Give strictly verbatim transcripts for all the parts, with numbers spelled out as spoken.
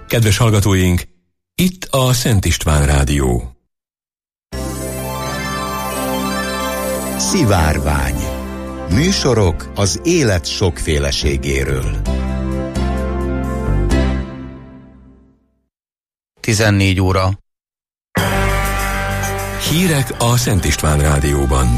Kedves hallgatóink, itt a Szent István Rádió. Szivárvány. Műsorok az élet sokféleségéről. tizennégy óra. Hírek a Szent István Rádióban.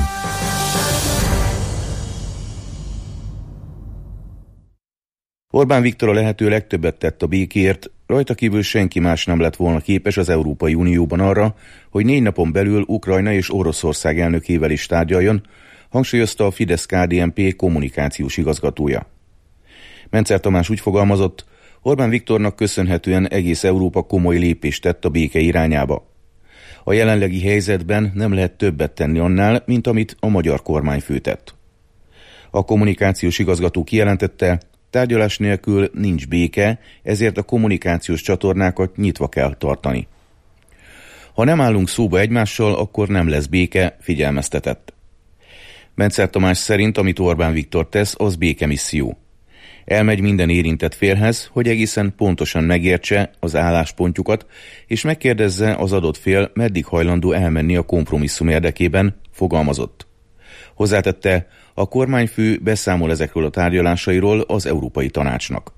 Orbán Viktor a lehető legtöbbet tett a békéért, rajta kívül senki más nem lett volna képes az Európai Unióban arra, hogy négy napon belül Ukrajna és Oroszország elnökével is tárgyaljon, hangsúlyozta a Fidesz-ká dé en pé kommunikációs igazgatója. Mencer Tamás úgy fogalmazott, Orbán Viktornak köszönhetően egész Európa komoly lépést tett a béke irányába. A jelenlegi helyzetben nem lehet többet tenni annál, mint amit a magyar kormányfő tett. A kommunikációs igazgató kijelentette, tárgyalás nélkül nincs béke, ezért a kommunikációs csatornákat nyitva kell tartani. Ha nem állunk szóba egymással, akkor nem lesz béke, figyelmeztetett. Mencer Tamás szerint, amit Orbán Viktor tesz, az békemisszió. Elmegy minden érintett félhez, hogy egészen pontosan megértse az álláspontjukat, és megkérdezze az adott fél, meddig hajlandó elmenni a kompromisszum érdekében, fogalmazott. Hozzátette, a kormányfő beszámol ezekről a tárgyalásairól az Európai Tanácsnak.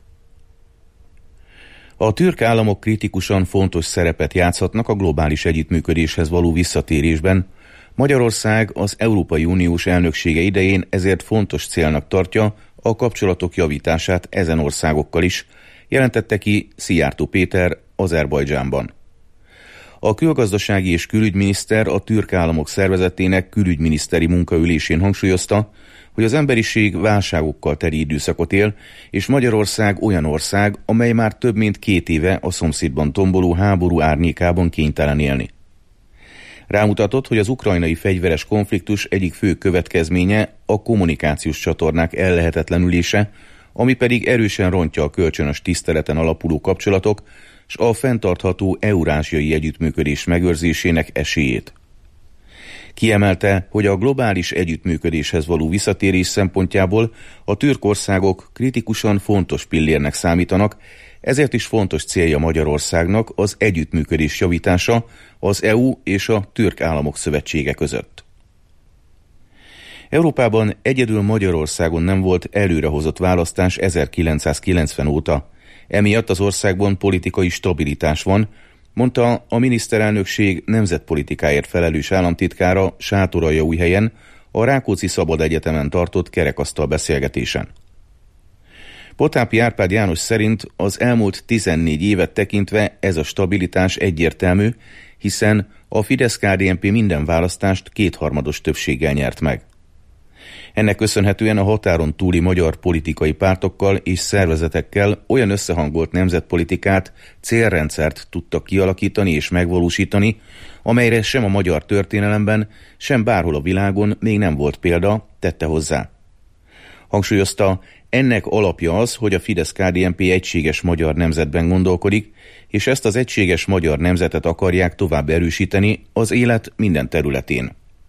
A türk államok kritikusan fontos szerepet játszhatnak a globális együttműködéshez való visszatérésben. Magyarország az Európai Uniós elnöksége idején ezért fontos célnak tartja a kapcsolatok javítását ezen országokkal is, jelentette ki Szijjártó Péter Azerbajdzsánban. A külgazdasági és külügyminiszter a türk államok szervezetének külügyminiszteri munkaülésén hangsúlyozta, hogy az emberiség válságokkal teli időszakot él, és Magyarország olyan ország, amely már több mint két éve a szomszédban tomboló háború árnyékában kénytelen élni. Rámutatott, hogy az ukrajnai fegyveres konfliktus egyik fő következménye a kommunikációs csatornák ellehetetlenülése, ami pedig erősen rontja a kölcsönös tiszteleten alapuló kapcsolatok és a fenntartható eurázsiai együttműködés megőrzésének esélyét. Kiemelte, hogy a globális együttműködéshez való visszatérés szempontjából a türk országok kritikusan fontos pillérnek számítanak, ezért is fontos célja Magyarországnak az együttműködés javítása az é u és a türk államok szövetsége között. Európában egyedül Magyarországon nem volt előrehozott választás ezerkilencszázkilencven óta, emiatt az országban politikai stabilitás van, mondta a miniszterelnökség nemzetpolitikáért felelős államtitkára Sátoraljaújhelyen a Rákóczi Szabad Egyetemen tartott kerekasztal beszélgetésen. Potápi Árpád János szerint az elmúlt tizennégy évet tekintve ez a stabilitás egyértelmű, hiszen a Fidesz-ká dé en pé minden választást kétharmados többséggel nyert meg. Ennek köszönhetően a határon túli magyar politikai pártokkal és szervezetekkel olyan összehangolt nemzetpolitikát, célrendszert tudtak kialakítani és megvalósítani, amelyre sem a magyar történelemben, sem bárhol a világon még nem volt példa, tette hozzá. Hangsúlyozta, ennek alapja az, hogy a Fidesz-ká dé en pé egységes magyar nemzetben gondolkodik, és ezt az egységes magyar nemzetet akarják tovább erősíteni az élet minden területén.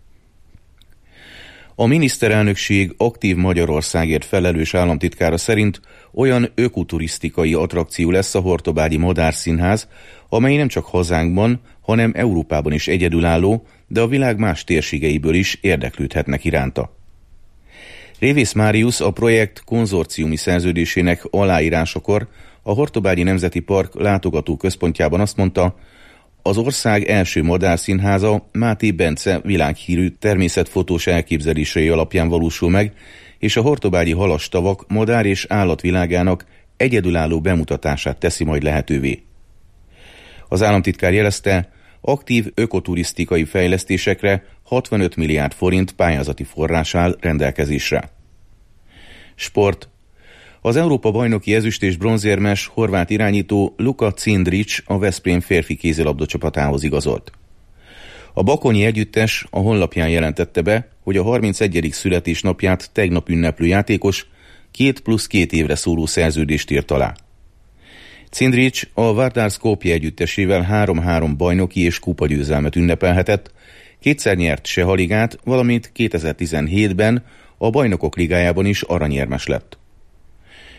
A miniszterelnökség aktív Magyarországért felelős államtitkára szerint olyan ökoturisztikai attrakció lesz a Hortobágyi Madár Színház, amely nem csak hazánkban, hanem Európában is egyedülálló, de a világ más térségeiből is érdeklődhetnek iránta. Révész Máriusz a projekt konzorciumi szerződésének aláírásakor a Hortobágyi Nemzeti Park látogató központjában azt mondta, az ország első madárszínháza Máté Bence világhírű természetfotós elképzelései alapján valósul meg, és a hortobágyi halastavak madár- és állatvilágának egyedülálló bemutatását teszi majd lehetővé. Az államtitkár jelezte, aktív ökoturisztikai fejlesztésekre hatvanöt milliárd forint pályázati forrás áll rendelkezésre. Sport. Az Európa-bajnoki ezüst- és bronzérmes horvát irányító Luka Cindrić a Veszprém férfi kézilabda csapatához igazolt. A bakonyi együttes a honlapján jelentette be, hogy a harmincegyedik születésnapját tegnap ünneplő játékos két plusz két évre szóló szerződést írt alá. Cindrić a Vardar Skopje együttesével három-három bajnoki és kupagyőzelmet ünnepelhetett, kétszer nyert Seha-ligát, valamint kétezer-tizenhétben a Bajnokok Ligájában is aranyérmes lett.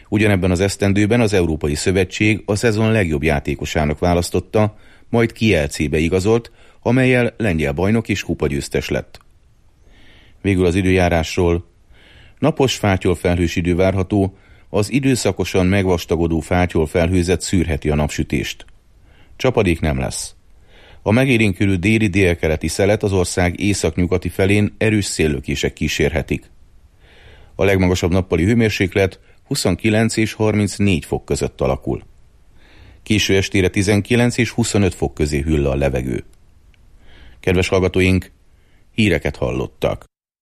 Ugyanebben az esztendőben az Európai Szövetség a szezon legjobb játékosának választotta, majd Kielcébe igazolt, amellyel lengyel bajnok és kupagyőztes lett. Végül az időjárásról. Napos fátyolfelhős idő várható, az időszakosan megvastagodó fátyolfelhőzet szűrheti a napsütést. Csapadék nem lesz. A megélénkülő déli délkeleti szelet az ország északnyugati felén erős széllökések kísérhetik. A legmagasabb nappali hőmérséklet huszonkilenc és harmincnégy fok között alakul. Késő estére tizenkilenc és huszonöt fok közé hűl a levegő. Kedves hallgatóink, híreket hallottak.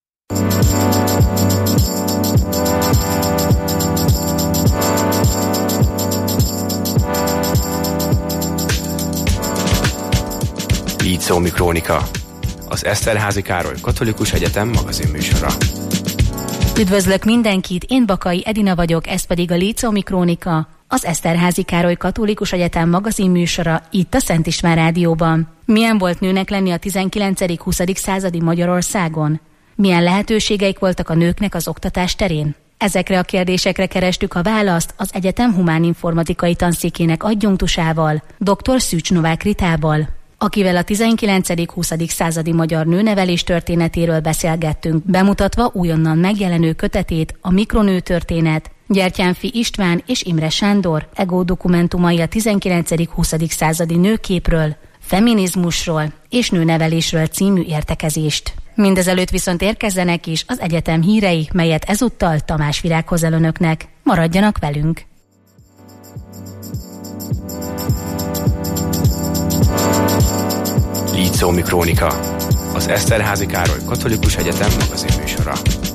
Líceumi Krónika, az Eszterházy Károly Katolikus Egyetem magazinműsora. Üdvözlök mindenkit, én Bakai Edina vagyok, ez pedig a Líceumi Krónika, az Eszterházy Károly Katolikus Egyetem magazinműsora itt a Szent István Rádióban. Milyen volt nőnek lenni a tizenkilencedik-huszadik századi Magyarországon? Milyen lehetőségeik voltak a nőknek az oktatás terén? Ezekre a kérdésekre kerestük a választ az egyetem humáninformatikai tanszékének adjunktusával, dr. Szűcs Novák Ritával, akivel a tizenkilencedik-huszadik századi magyar nőnevelés történetéről beszélgettünk, bemutatva újonnan megjelenő kötetét, a Mikronő történet, Gyertyánfi István és Imre Sándor egó dokumentumai a tizenkilencedik-huszadik századi nőképről, feminizmusról és nőnevelésről című értekezést. Mindezelőtt viszont érkezzenek is az egyetem hírei, melyet ezúttal Tamás Virág hoz el önöknek. Maradjanak velünk! Líceumi Krónika, az Eszterházy Károly Katolikus Egyetem magazinműsora.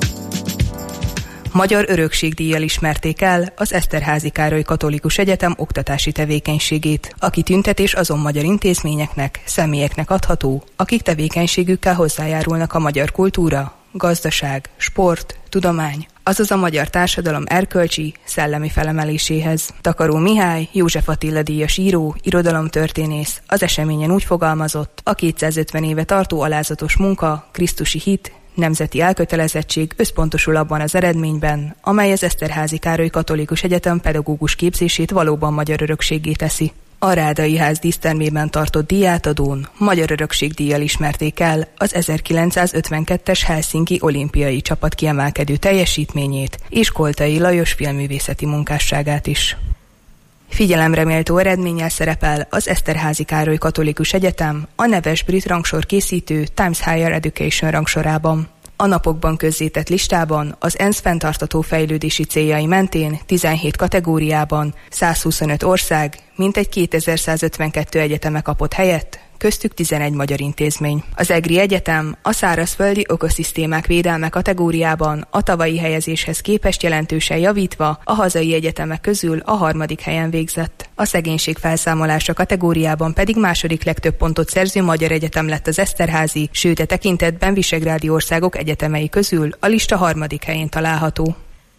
Magyar örökségdíjjal ismerték el az Eszterházy Károly Katolikus Egyetem oktatási tevékenységét. A kitüntetés azon magyar intézményeknek, személyeknek adható, akik tevékenységükkel hozzájárulnak a magyar kultúra, gazdaság, sport, tudomány, azaz a magyar társadalom erkölcsi, szellemi felemeléséhez. Takaró Mihály, József Attila díjas író, irodalomtörténész az eseményen úgy fogalmazott, a kétszázötven éve tartó alázatos munka, krisztusi hit, nemzeti elkötelezettség összpontosul abban az eredményben, amely az Eszterházy Károly Katolikus Egyetem pedagógus képzését valóban magyar örökséggé teszi. A Rádai Ház dísztermében tartott díjátadón magyar örökségdíjjal ismerték el az ezerkilencszázötvenkettes Helsinki olimpiai csapat kiemelkedő teljesítményét és Koltai Lajos filmművészeti munkásságát is. Figyelemreméltó eredménnyel szerepel az Eszterházy Károly Katolikus Egyetem a neves brit rangsor készítő Times Higher Education rangsorában. A napokban közzétett listában az ENSZ fenntartható fejlődési céljai mentén tizenhét kategóriában százhuszonöt ország, mintegy kétezer-százötvenkettő egyeteme kapott helyet, köztük tizenegy magyar intézmény. Az EGRI Egyetem a szárazföldi ökoszisztémák védelme kategóriában a tavalyi helyezéshez képest jelentősen javítva a hazai egyetemek közül a harmadik helyen végzett. A szegénység felszámolása kategóriában pedig második legtöbb pontot szerző magyar egyetem lett az Eszterházy, sőt e tekintetben visegrádi országok egyetemei közül a lista harmadik helyén található.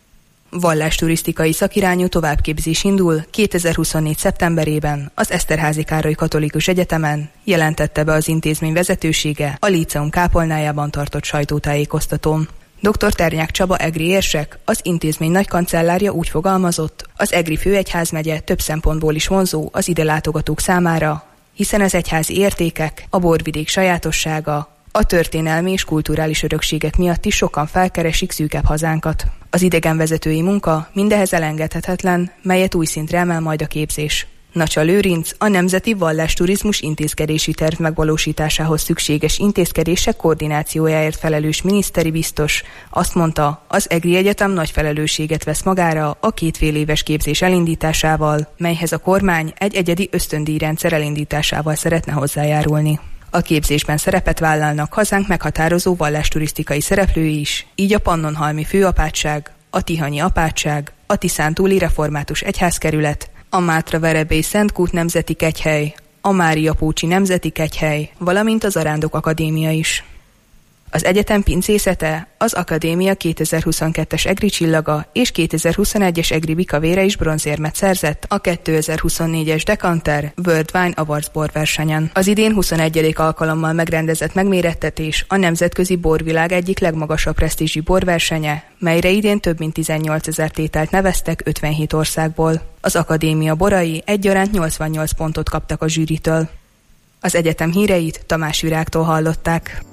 Vallásturisztikai szakirányú továbbképzés indul kétezer-huszonnégy szeptemberében az Eszterházy Károly Katolikus Egyetemen, jelentette be az intézmény vezetősége a Líceum kápolnájában tartott sajtótájékoztatón. dr. Ternyák Csaba egri érsek, az intézmény nagykancellárja úgy fogalmazott, az Egri főegyházmegye több szempontból is vonzó az ide látogatók számára, hiszen az egyházi értékek, a borvidék sajátossága, a történelmi és kulturális örökségek miatt is sokan felkeresik szűkebb hazánkat. Az idegenvezetői munka mindehez elengedhetetlen, melyet új szintre emel majd a képzés. Nacsa Lőrinc, a Nemzeti Vallásturizmus intézkedési terv megvalósításához szükséges intézkedések koordinációjáért felelős miniszteri biztos azt mondta, az Egri Egyetem nagy felelősséget vesz magára a két fél éves képzés elindításával, melyhez a kormány egy egyedi ösztöndíjrendszer elindításával szeretne hozzájárulni. A képzésben szerepet vállalnak hazánk meghatározó vallásturisztikai szereplői is, így a Pannonhalmi Főapátság, a Tihanyi Apátság, a Tiszántúli Református Egyházkerület, a Mátra-Verebély Szentkút Nemzeti Kegyhely, a Mária Pócsi Nemzeti Kegyhely, valamint az Arándok Akadémia is. Az egyetem pincészete, az akadémia kétezer-huszonkettes egri csillaga és kétezer-huszonegyes egri bikavére is bronzérmet szerzett a kétezer-huszonnégyes Decanter World Wine Awards borversenyen. Az idén huszonegyedik alkalommal megrendezett megmérettetés a nemzetközi borvilág egyik legmagasabb presztízsű borversenye, melyre idén több mint tizennyolcezer tételt neveztek ötvenhét országból. Az akadémia borai egyaránt nyolcvannyolc pontot kaptak a zsűritől. Az egyetem híreit Tamás Virágtól hallották.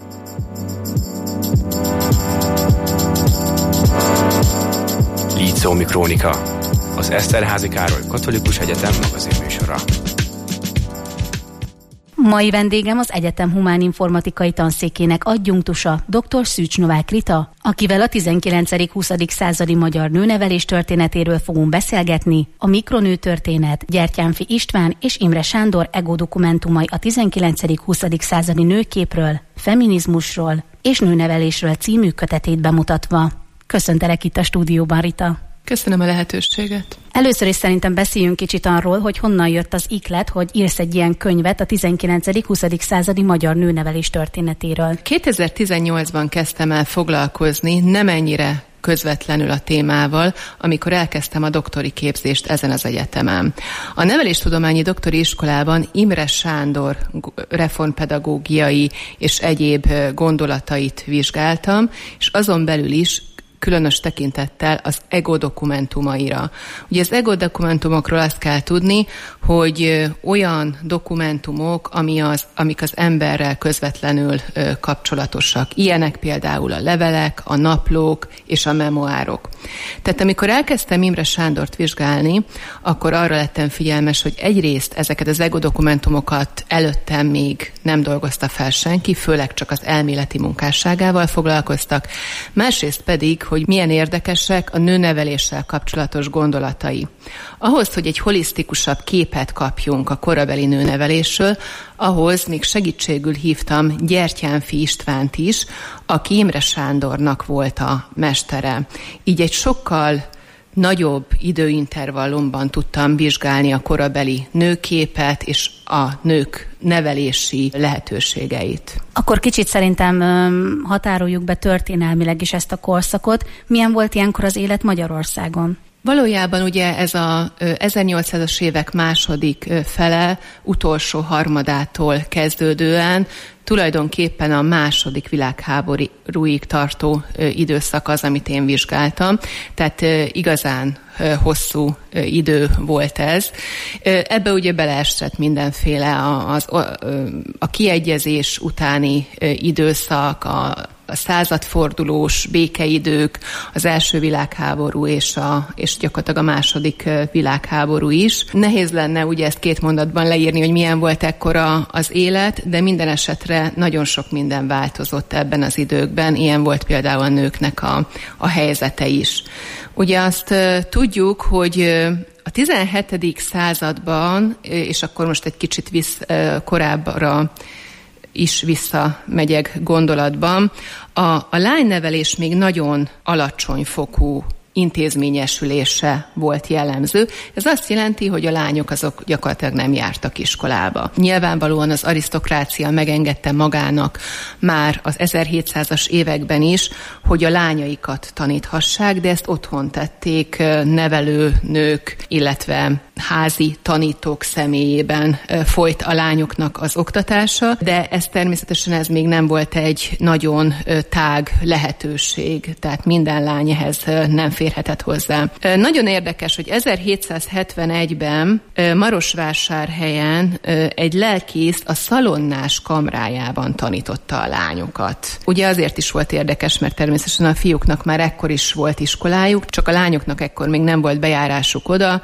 Líceumi Krónika, az Eszterházy Károly Katolikus Egyetem magazinműsora. Mai vendégem az egyetem humáninformatikai tanszékének adjunktusa, dr. Szűcs Novák Rita, akivel a tizenkilencedik-huszadik századi magyar nőnevelés történetéről fogunk beszélgetni, a mikronő történet, Gyertyánfi István és Imre Sándor ego dokumentumai a tizenkilencedik-huszadik századi nőképről, feminizmusról és nőnevelésről című kötetét bemutatva. Köszöntelek itt a stúdióban, Rita. Köszönöm a lehetőséget. Először is szerintem beszéljünk kicsit arról, hogy honnan jött az iklet, hogy írsz egy ilyen könyvet a tizenkilencedik-huszadik századi magyar nőnevelés történetéről. kétezer-tizennyolcban kezdtem el foglalkozni nem ennyire közvetlenül a témával, amikor elkezdtem a doktori képzést ezen az egyetemen. A neveléstudományi doktori iskolában Imre Sándor reformpedagógiai és egyéb gondolatait vizsgáltam, és azon belül is különös tekintettel az ego dokumentumaira. Ugye az ego dokumentumokról azt kell tudni, hogy olyan dokumentumok, ami az, amik az emberrel közvetlenül ö, kapcsolatosak. Ilyenek például a levelek, a naplók és a memoárok. Tehát amikor elkezdtem Imre Sándort vizsgálni, akkor arra lettem figyelmes, hogy egyrészt ezeket az ego dokumentumokat előttem még nem dolgozta fel senki, főleg csak az elméleti munkásságával foglalkoztak, másrészt pedig, hogy milyen érdekesek a nőneveléssel kapcsolatos gondolatai. Ahhoz, hogy egy holisztikusabb képet kapjunk a korabeli nőnevelésről, ahhoz még segítségül hívtam Gyertyánfi Istvánt is, aki Imre Sándornak volt a mestere. Így egy sokkal nagyobb időintervallumban tudtam vizsgálni a korabeli nőképet és a nők nevelési lehetőségeit. Akkor kicsit szerintem határoljuk be történelmileg is ezt a korszakot. Milyen volt ilyenkor az élet Magyarországon? Valójában ugye ez a ezernyolcszázas évek második fele, utolsó harmadától kezdődően tulajdonképpen a második világháborúig tartó időszak az, amit én vizsgáltam. Tehát igazán hosszú idő volt ez. Ebbe ugye beleesett mindenféle a, a, a kiegyezés utáni időszak, a a századfordulós békeidők, az első világháború és, a, és gyakorlatilag a második világháború is. Nehéz lenne ugye ezt két mondatban leírni, hogy milyen volt ekkora az élet, de minden esetre nagyon sok minden változott ebben az időkben. Ilyen volt például a nőknek a, a helyzete is. Ugye azt tudjuk, hogy a tizenhetedik században, és akkor most egy kicsit visz, korábbra is visszamegyek gondolatban, a, a lánynevelés még nagyon alacsony fokú intézményesülése volt jellemző. Ez azt jelenti, hogy a lányok azok gyakorlatilag nem jártak iskolába. Nyilvánvalóan az arisztokrácia megengedte magának már az ezerhétszázas években is, hogy a lányaikat taníthassák, de ezt otthon tették nevelőnők, illetve házi tanítók személyében folyt a lányoknak az oktatása, de ez természetesen ez még nem volt egy nagyon tág lehetőség, tehát minden lány ehhez nem férhetett hozzá. Nagyon érdekes, hogy ezerhétszázhetvenegyben Marosvásárhelyen egy lelkész a szalonnás kamrájában tanította a lányokat. Ugye azért is volt érdekes, mert természetesen a fiúknak már ekkor is volt iskolájuk, csak a lányoknak ekkor még nem volt bejárásuk oda,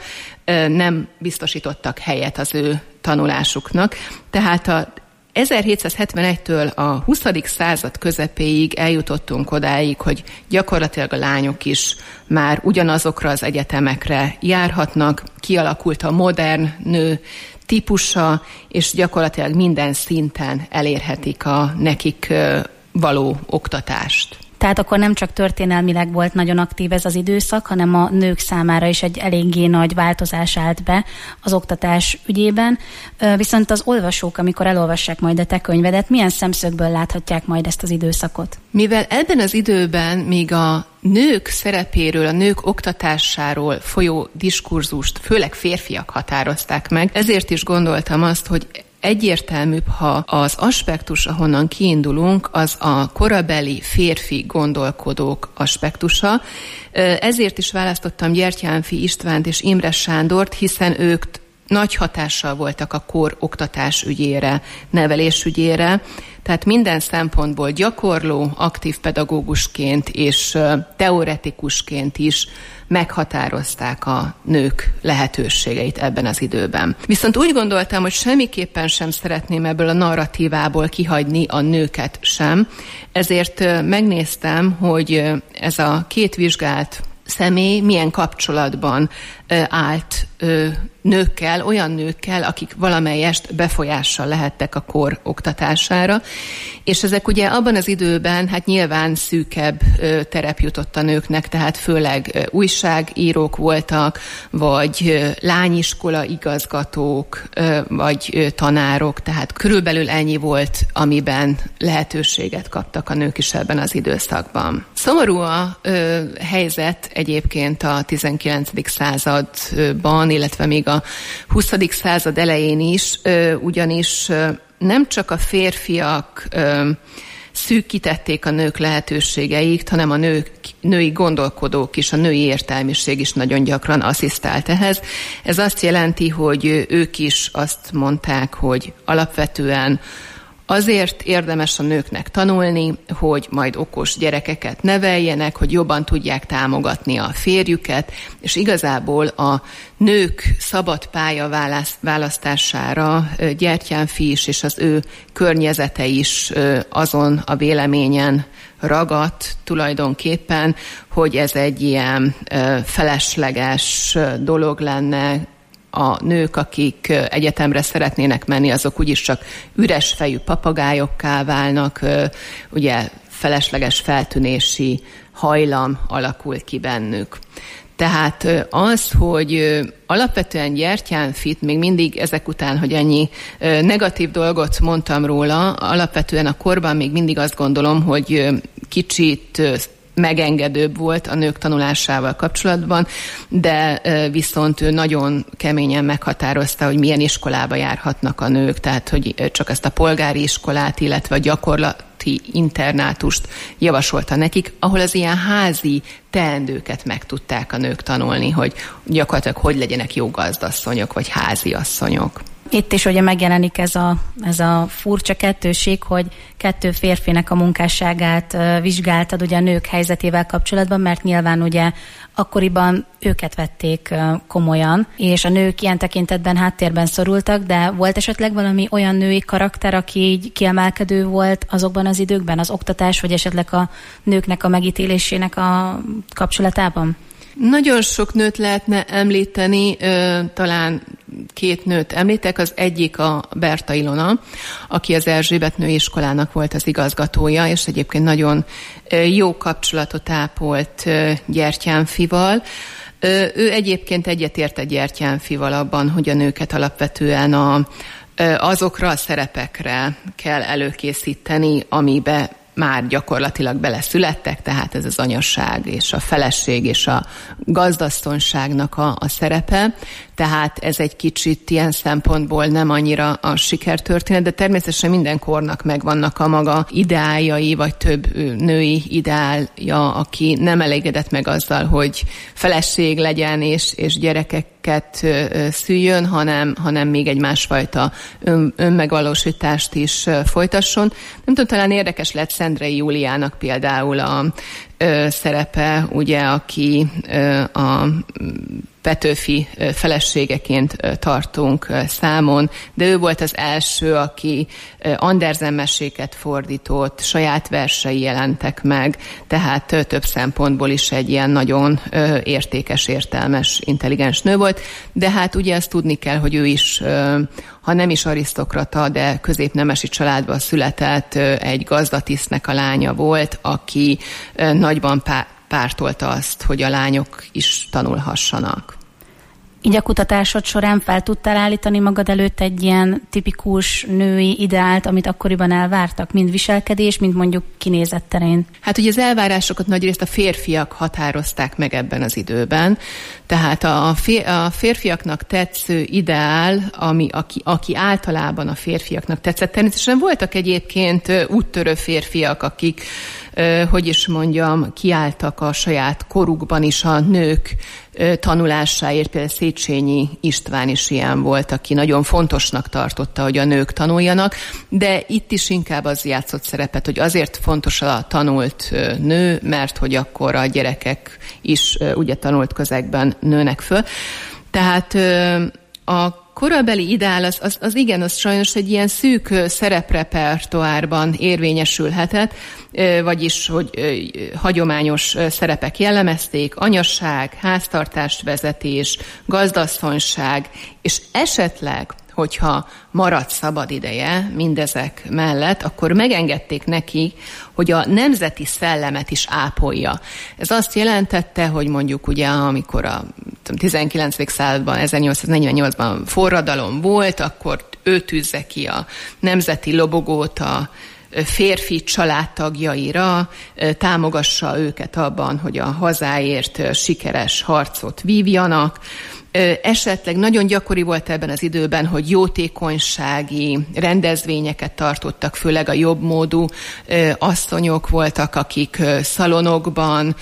nem biztosítottak helyet az ő tanulásuknak. Tehát a ezerhétszázhetvenegytől a huszadik század közepéig eljutottunk odáig, hogy gyakorlatilag a lányok is már ugyanazokra az egyetemekre járhatnak, kialakult a modern nő típusa, és gyakorlatilag minden szinten elérhetik a nekik való oktatást. Tehát akkor nem csak történelmileg volt nagyon aktív ez az időszak, hanem a nők számára is egy eléggé nagy változás állt be az oktatás ügyében. Viszont az olvasók, amikor elolvassák majd a te könyvedet, milyen szemszögből láthatják majd ezt az időszakot? Mivel ebben az időben még a nők szerepéről, a nők oktatásáról folyó diskurzust főleg férfiak határozták meg, ezért is gondoltam azt, hogy egyértelműbb, ha az aspektus, ahonnan kiindulunk, az a korabeli férfi gondolkodók aspektusa. Ezért is választottam Gyertyánfi Istvánt és Imre Sándort, hiszen ők nagy hatással voltak a kor oktatás ügyére, nevelés ügyére, tehát minden szempontból gyakorló, aktív pedagógusként és teoretikusként is meghatározták a nők lehetőségeit ebben az időben. Viszont úgy gondoltam, hogy semmiképpen sem szeretném ebből a narratívából kihagyni a nőket sem, ezért megnéztem, hogy ez a két vizsgált személy milyen kapcsolatban állt nőkkel, olyan nőkkel, akik valamelyest befolyással lehettek a kor oktatására, és ezek ugye abban az időben hát nyilván szűkebb terep jutott a nőknek, tehát főleg újságírók voltak, vagy lányiskola igazgatók, vagy tanárok, tehát körülbelül ennyi volt, amiben lehetőséget kaptak a nők is ebben az időszakban. Szomorú a ö, helyzet egyébként a tizenkilencedik században, illetve még a huszadik század elején is, ö, ugyanis ö, nem csak a férfiak ö, szűkítették a nők lehetőségeit, hanem a nők, női gondolkodók is, a női értelmiség is nagyon gyakran asszisztált ehhez. Ez azt jelenti, hogy ők is azt mondták, hogy alapvetően azért érdemes a nőknek tanulni, hogy majd okos gyerekeket neveljenek, hogy jobban tudják támogatni a férjüket, és igazából a nők szabad pálya választására Gyertyánfi is és az ő környezete is azon a véleményen ragadt tulajdonképpen, hogy ez egy ilyen felesleges dolog lenne. A nők, akik egyetemre szeretnének menni, azok úgyis csak üres fejű papagájokká válnak, ugye felesleges feltűnési hajlam alakul ki bennük. Tehát az, hogy alapvetően Gyertyánfit még mindig ezek után, hogy ennyi negatív dolgot mondtam róla, alapvetően a korban még mindig azt gondolom, hogy kicsit megengedőbb volt a nők tanulásával kapcsolatban, de viszont ő nagyon keményen meghatározta, hogy milyen iskolába járhatnak a nők, tehát hogy csak ezt a polgári iskolát, illetve a gyakorlati internátust javasolta nekik, ahol az ilyen házi teendőket meg tudták a nők tanulni, hogy gyakorlatilag hogy legyenek jó gazdasszonyok, vagy háziasszonyok. Itt is ugye megjelenik ez a, ez a furcsa kettőség, hogy kettő férfinek a munkásságát uh, vizsgáltad ugye a nők helyzetével kapcsolatban, mert nyilván ugye akkoriban őket vették uh, komolyan, és a nők ilyen tekintetben háttérben szorultak, de volt esetleg valami olyan női karakter, aki így kiemelkedő volt azokban az időkben, az oktatás, vagy esetleg a nőknek a megítélésének a kapcsolatában? Nagyon sok nőt lehetne említeni, talán két nőt említek, az egyik a Berta Ilona, aki az Erzsébet női iskolának volt az igazgatója, és egyébként nagyon jó kapcsolatot ápolt Gyertyánfival. Ő egyébként egyetért Gyertyánfival abban, hogy a nőket alapvetően a, azokra a szerepekre kell előkészíteni, amibe már gyakorlatilag beleszülettek, tehát ez az anyaság és a feleség és a gazdasszonságnak a, a szerepe. Tehát ez egy kicsit ilyen szempontból nem annyira a sikertörténet, de természetesen minden kornak megvannak a maga ideáljai, vagy több női ideálja, aki nem elégedett meg azzal, hogy feleség legyen és, és gyerekeket szüljön, hanem, hanem még egy másfajta ön, önmegvalósítást is folytasson. Nem tudom, talán érdekes lett Szendrei Júliának például a ö, szerepe, ugye, aki ö, a Petőfi feleségeként tartunk számon, de ő volt az első, aki Andersen meséket fordított, saját versei jelentek meg, tehát több szempontból is egy ilyen nagyon értékes, értelmes, intelligens nő volt, de hát ugye azt tudni kell, hogy ő is, ha nem is arisztokrata, de középnemesi családban született, egy gazdatisztnek a lánya volt, aki nagyban pártolta azt, hogy a lányok is tanulhassanak. Így a kutatásod során fel tudtál állítani magad előtt egy ilyen tipikus női ideált, amit akkoriban elvártak, mind viselkedés, mind mondjuk kinézet terén? Hát ugye az elvárásokat nagyrészt a férfiak határozták meg ebben az időben, tehát a férfiaknak tetsző ideál, ami, aki, aki általában a férfiaknak tetszett. Természetesen voltak egyébként úttörő férfiak, akik, hogy is mondjam, kiálltak a saját korukban is a nők tanulásáért, például Széchenyi István is ilyen volt, aki nagyon fontosnak tartotta, hogy a nők tanuljanak, de itt is inkább az játszott szerepet, hogy azért fontos a tanult nő, mert hogy akkor a gyerekek is ugye tanult közegben nőnek föl. Tehát a korabeli ideál az, az, az igen, az sajnos egy ilyen szűk szereprepertoárban érvényesülhetett, vagyis, hogy hagyományos szerepek jellemezték, anyasság, háztartásvezetés, gazdasszonyság, és esetleg, hogyha maradt szabad ideje mindezek mellett, akkor megengedték neki, hogy a nemzeti szellemet is ápolja. Ez azt jelentette, hogy mondjuk ugye, amikor a tizenkilencedik században, ezernyolcszáznegyvennyolcban forradalom volt, akkor ő tűzze ki a nemzeti lobogót a férfi családtagjaira, támogassa őket abban, hogy a hazáért sikeres harcot vívjanak. Esetleg nagyon gyakori volt ebben az időben, hogy jótékonysági rendezvényeket tartottak, főleg a jobbmódú asszonyok voltak, akik szalonokban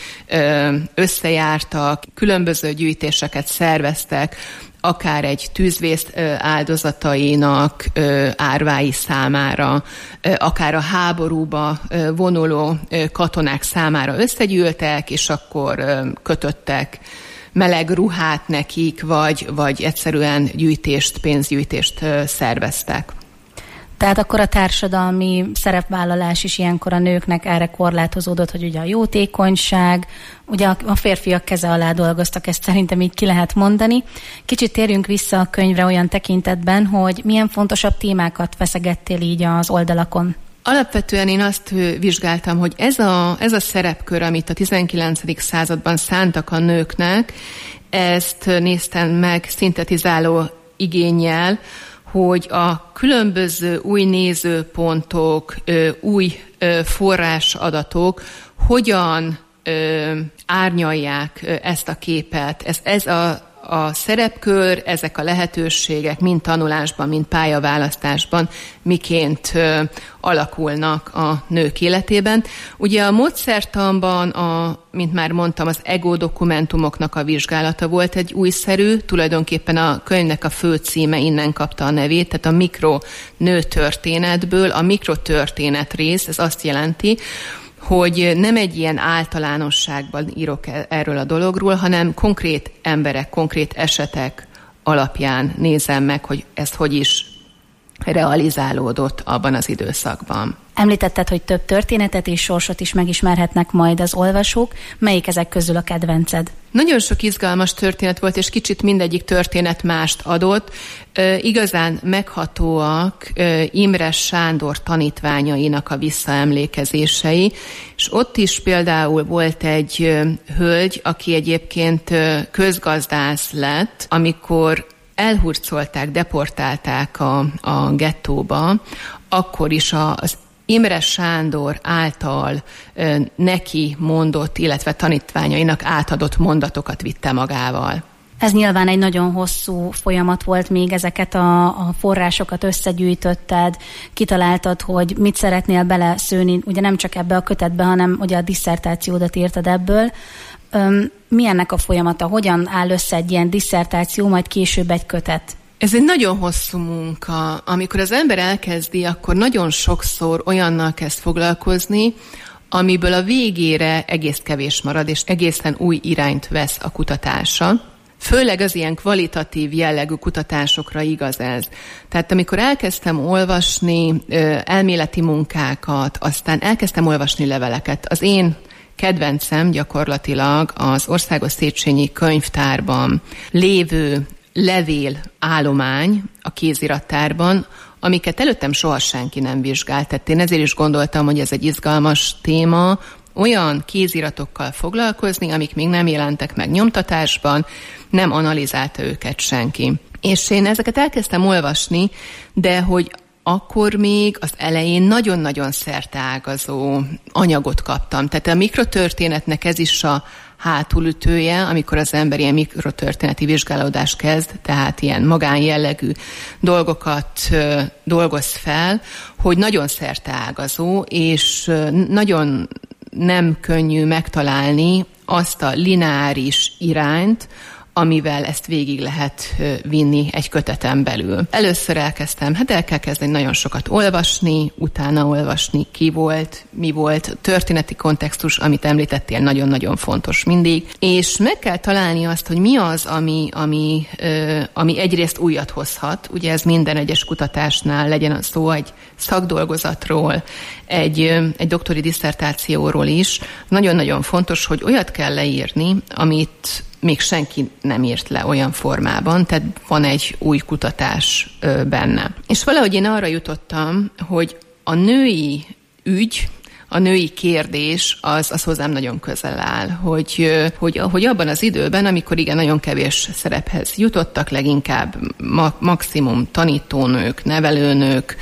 összejártak, különböző gyűjtéseket szerveztek, akár egy tűzvész áldozatainak árvái számára, akár a háborúba vonuló katonák számára összegyűltek, és akkor kötöttek meleg ruhát nekik, vagy, vagy egyszerűen gyűjtést, pénzgyűjtést szerveztek. Tehát akkor a társadalmi szerepvállalás is ilyenkor a nőknek erre korlátozódott, hogy ugye a jótékonyság, ugye a férfiak keze alá dolgoztak, ezt szerintem így ki lehet mondani. Kicsit térjünk vissza a könyvre olyan tekintetben, hogy milyen fontosabb témákat feszegettél így az oldalakon. Alapvetően én azt vizsgáltam, hogy ez a, ez a szerepkör, amit a tizenkilencedik században szántak a nőknek, ezt néztem meg szintetizáló igénnyel, hogy a különböző új nézőpontok, új forrásadatok hogyan árnyalják ezt a képet. Ez, ez a A szerepkör, ezek a lehetőségek mind tanulásban, mind pályaválasztásban miként ö, alakulnak a nők életében. Ugye a módszertanban, a, mint már mondtam, az ego dokumentumoknak a vizsgálata volt egy újszerű, tulajdonképpen a könyvnek a főcíme innen kapta a nevét, tehát a mikronőtörténetből, a mikrotörténet rész, ez azt jelenti, hogy nem egy ilyen általánosságban írok erről a dologról, hanem konkrét emberek, konkrét esetek alapján nézem meg, hogy ez hogy is realizálódott abban az időszakban. Említetted, hogy több történetet és sorsot is megismerhetnek majd az olvasók. Melyik ezek közül a kedvenced? Nagyon sok izgalmas történet volt, és kicsit mindegyik történet mást adott. E, igazán meghatóak e, Imre Sándor tanítványainak a visszaemlékezései, és ott is például volt egy e, hölgy, aki egyébként e, közgazdász lett, amikor elhurcolták, deportálták a, a gettóba, akkor is a, az Imre Sándor által ö, neki mondott, illetve tanítványainak átadott mondatokat vitte magával. Ez nyilván egy nagyon hosszú folyamat volt, még ezeket a, a forrásokat összegyűjtötted, kitaláltad, hogy mit szeretnél beleszőni, ugye nem csak ebbe a kötetbe, hanem ugye a disszertációdat írtad ebből. Öm, mi ennek a folyamata? Hogyan áll össze egy ilyen disszertáció, majd később egy kötet? Ez egy nagyon hosszú munka. Amikor az ember elkezdi, akkor nagyon sokszor olyannal kezd foglalkozni, amiből a végére egész kevés marad, és egészen új irányt vesz a kutatása. Főleg az ilyen kvalitatív jellegű kutatásokra igaz ez. Tehát amikor elkezdtem olvasni ö, elméleti munkákat, aztán elkezdtem olvasni leveleket, az én kedvencem gyakorlatilag az Országos Széchenyi Könyvtárban lévő levél állomány a kézirattárban, amiket előttem soha senki nem vizsgált. Tehát én ezért is gondoltam, hogy ez egy izgalmas téma, olyan kéziratokkal foglalkozni, amik még nem jelentek meg nyomtatásban, nem analizálta őket senki. És én ezeket elkezdtem olvasni, de hogy akkor még az elején nagyon-nagyon szerteágazó anyagot kaptam. Tehát a mikrotörténetnek ez is a hátulütője, amikor az ember ilyen mikrotörténeti vizsgálódást kezd, tehát ilyen magánjellegű dolgokat ö, dolgoz fel, hogy nagyon szerteágazó, és ö, nagyon nem könnyű megtalálni azt a lineáris irányt, amivel ezt végig lehet vinni egy köteten belül. Először elkezdtem, hát el kell kezdeni nagyon sokat olvasni, utána olvasni, ki volt, mi volt, történeti kontextus, amit említettél, nagyon-nagyon fontos mindig, és meg kell találni azt, hogy mi az, ami, ami, ami egyrészt újat hozhat, ugye ez minden egyes kutatásnál, legyen szó egy szakdolgozatról, egy, egy doktori disszertációról is, nagyon-nagyon fontos, hogy olyat kell leírni, amit még senki nem írt le olyan formában, tehát van egy új kutatás ö, benne. És valahogy én arra jutottam, hogy a női ügy, a női kérdés az, az hozzám nagyon közel áll, hogy, hogy, hogy abban az időben, amikor igen, nagyon kevés szerephez jutottak, leginkább ma, maximum tanítónők, nevelőnők,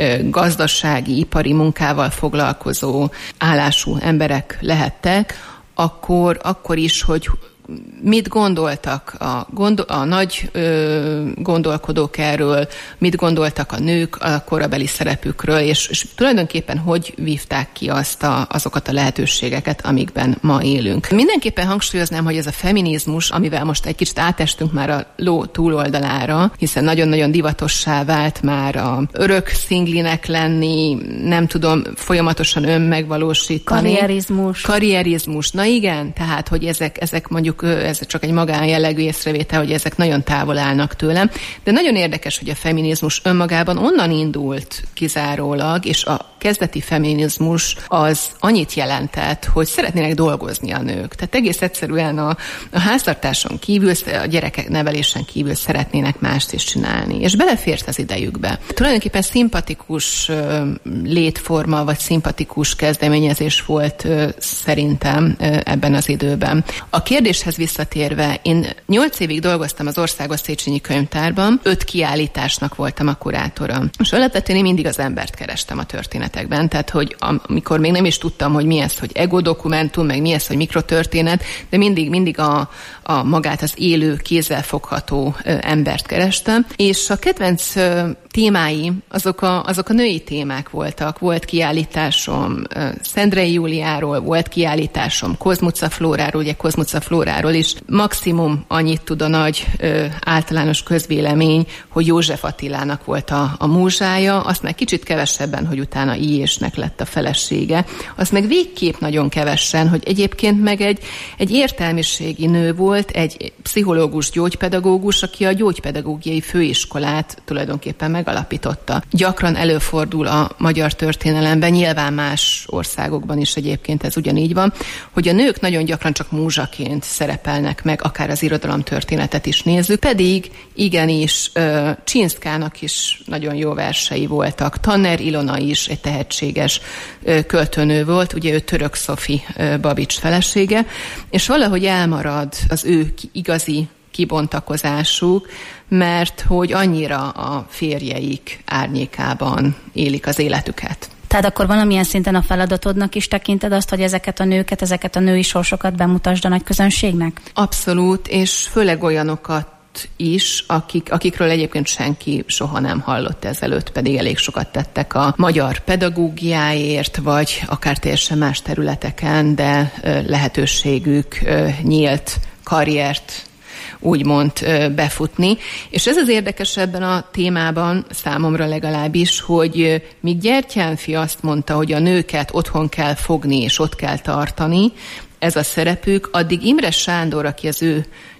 gazdasági, ipari munkával foglalkozó állású emberek lehettek, akkor, akkor is, hogy mit gondoltak a, gondol, a nagy ö, gondolkodók erről, mit gondoltak a nők a korabeli szerepükről, és, és tulajdonképpen hogy vívták ki azt a, azokat a lehetőségeket, amikben ma élünk. Mindenképpen hangsúlyoznám, hogy ez a feminizmus, amivel most egy kicsit átestünk már a ló túloldalára, hiszen nagyon-nagyon divatossá vált már a örök szinglinek lenni, nem tudom, folyamatosan önmegvalósítani. Karrierizmus. Karrierizmus, na igen, tehát, hogy ezek, ezek mondjuk ez csak egy magánjellegű észrevétel, hogy ezek nagyon távol állnak tőlem. De nagyon érdekes, hogy a feminizmus önmagában onnan indult kizárólag, és a kezdeti feminizmus az annyit jelentett, hogy szeretnének dolgozni a nők. Tehát egész egyszerűen a, a háztartáson kívül, a gyerekek nevelésen kívül szeretnének mást is csinálni. És belefért az idejükbe. Tulajdonképpen szimpatikus létforma, vagy szimpatikus kezdeményezés volt szerintem ebben az időben. A kérdéshez visszatérve, én nyolc évig dolgoztam az Országos Széchenyi Könyvtárban, öt kiállításnak voltam a kurátora. És alapvetően én mindig az embert kerestem a történetekben, tehát hogy amikor még nem is tudtam, hogy mi ez, hogy ego-dokumentum, meg mi ez, hogy mikrotörténet, de mindig, mindig a, a magát, az élő, kézzelfogható ö, embert kerestem. És a kedvenc ö, témáim, azok a, azok a női témák voltak. Volt kiállításom ö, Szendrei Júliáról, volt kiállításom Kozmuca Flóráról, ugye Kozmuca Flóráról is. Maximum annyit tud a nagy ö, általános közvélemény, hogy József Attilának volt a, a múzsája, azt meg kicsit kevesebben, hogy utána Ilyésnek lett a felesége. Azt meg végképp nagyon kevesen, hogy egyébként meg egy, egy értelmiségi nő volt, egy pszichológus, gyógypedagógus, aki a gyógypedagógiai főiskolát tulajdonképpen megalapította. Gyakran előfordul a magyar történelemben, nyilván más országokban is egyébként ez ugyanígy van, hogy a nők nagyon gyakran csak múzsaként szerepelnek meg, akár az irodalomtörténetet is nézzük, pedig igenis Csinszkának is nagyon jó versei voltak. Tanner Ilona is egy tehetséges költőnő volt, ugye ő Török Szofi Babics felesége, és valahogy elmarad az ő igazi kibontakozásuk, mert hogy annyira a férjeik árnyékában élik az életüket. Tehát akkor valamilyen szinten a feladatodnak is tekinted azt, hogy ezeket a nőket, ezeket a női sorsokat bemutasd a nagy közönségnek? Abszolút, és főleg olyanokat is, akik, akikről egyébként senki soha nem hallott ezelőtt, pedig elég sokat tettek a magyar pedagógiáért, vagy akár teljesen más területeken, de lehetőségük nyílt karriert úgymond befutni. És ez az érdekes ebben a témában, számomra legalábbis, hogy míg Gyertyánfi azt mondta, hogy a nőket otthon kell fogni és ott kell tartani, ez a szerepük, addig Imre Sándor, aki az ő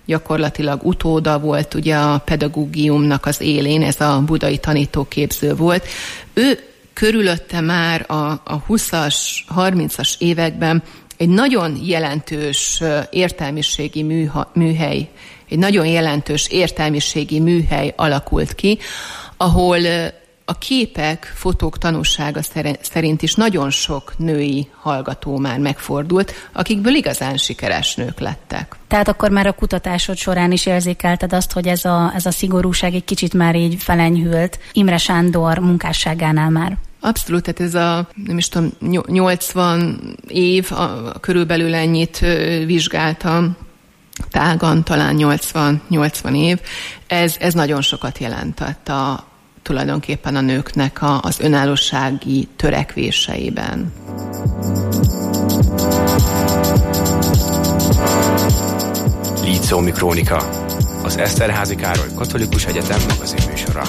gyakorlatilag utóda volt ugye a pedagógiumnak az élén, ez a budai tanítóképző volt. Ő körülötte már a, a huszas, harmincas években egy nagyon jelentős értelmiségi műha, műhely, egy nagyon jelentős értelmiségi műhely alakult ki, ahol a képek, fotók tanúsága szerint is nagyon sok női hallgató már megfordult, akikből igazán sikeres nők lettek. Tehát akkor már a kutatásod során is érzékelted azt, hogy ez a, ez a szigorúság egy kicsit már így felenyhült Imre Sándor munkásságánál már. Abszolút, tehát ez a, nem is tudom, nyolcvan év, a, körülbelül ennyit vizsgáltam, tágan talán nyolcvan év, ez, ez nagyon sokat jelentett a, tulajdonképpen a nőknek a, az önállósági törekvéseiben. Líceumi Krónika, az Eszterházy Károly Katolikus Egyetem magazinműsora.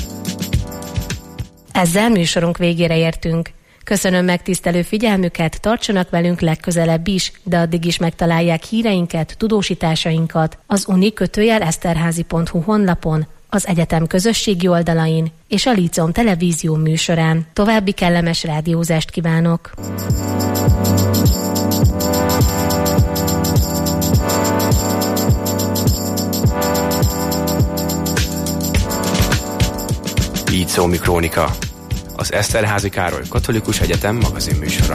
Ezzel műsorunk végére értünk. Köszönöm megtisztelő figyelmüket, tartsanak velünk legközelebb is, de addig is megtalálják híreinket, tudósításainkat az uni kötőjel eszterházy pont hu honlapon, az egyetem közösségi oldalain és a Líceum televízió műsorán. További kellemes rádiózást kívánok! Líceumi Krónika, az Eszterházy Károly Katolikus Egyetem magazinműsora.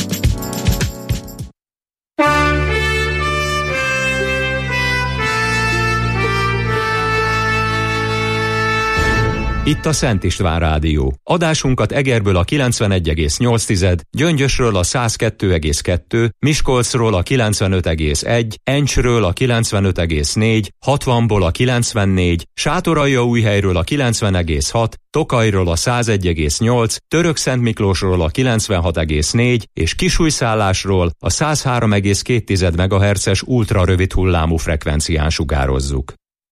Itt a Szent István Rádió. Adásunkat Egerből a kilencvenegy egész nyolc, Gyöngyösről a száz kettő egész kettő, Miskolcról a kilencvenöt egész egy, Encsről a kilencvenöt egész négy, hatvanból a kilencvennégy, Sátoraljaújhelyről a kilencven egész hat, Tokajról a száz egy egész nyolc, Törökszentmiklósról a kilencvenhat egész négy és Kisújszállásról a száz három egész két megahertzes ultrarövid hullámú frekvencián sugározzuk.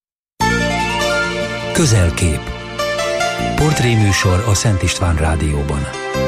Közelkép. Portréműsor a Szent István Rádióban.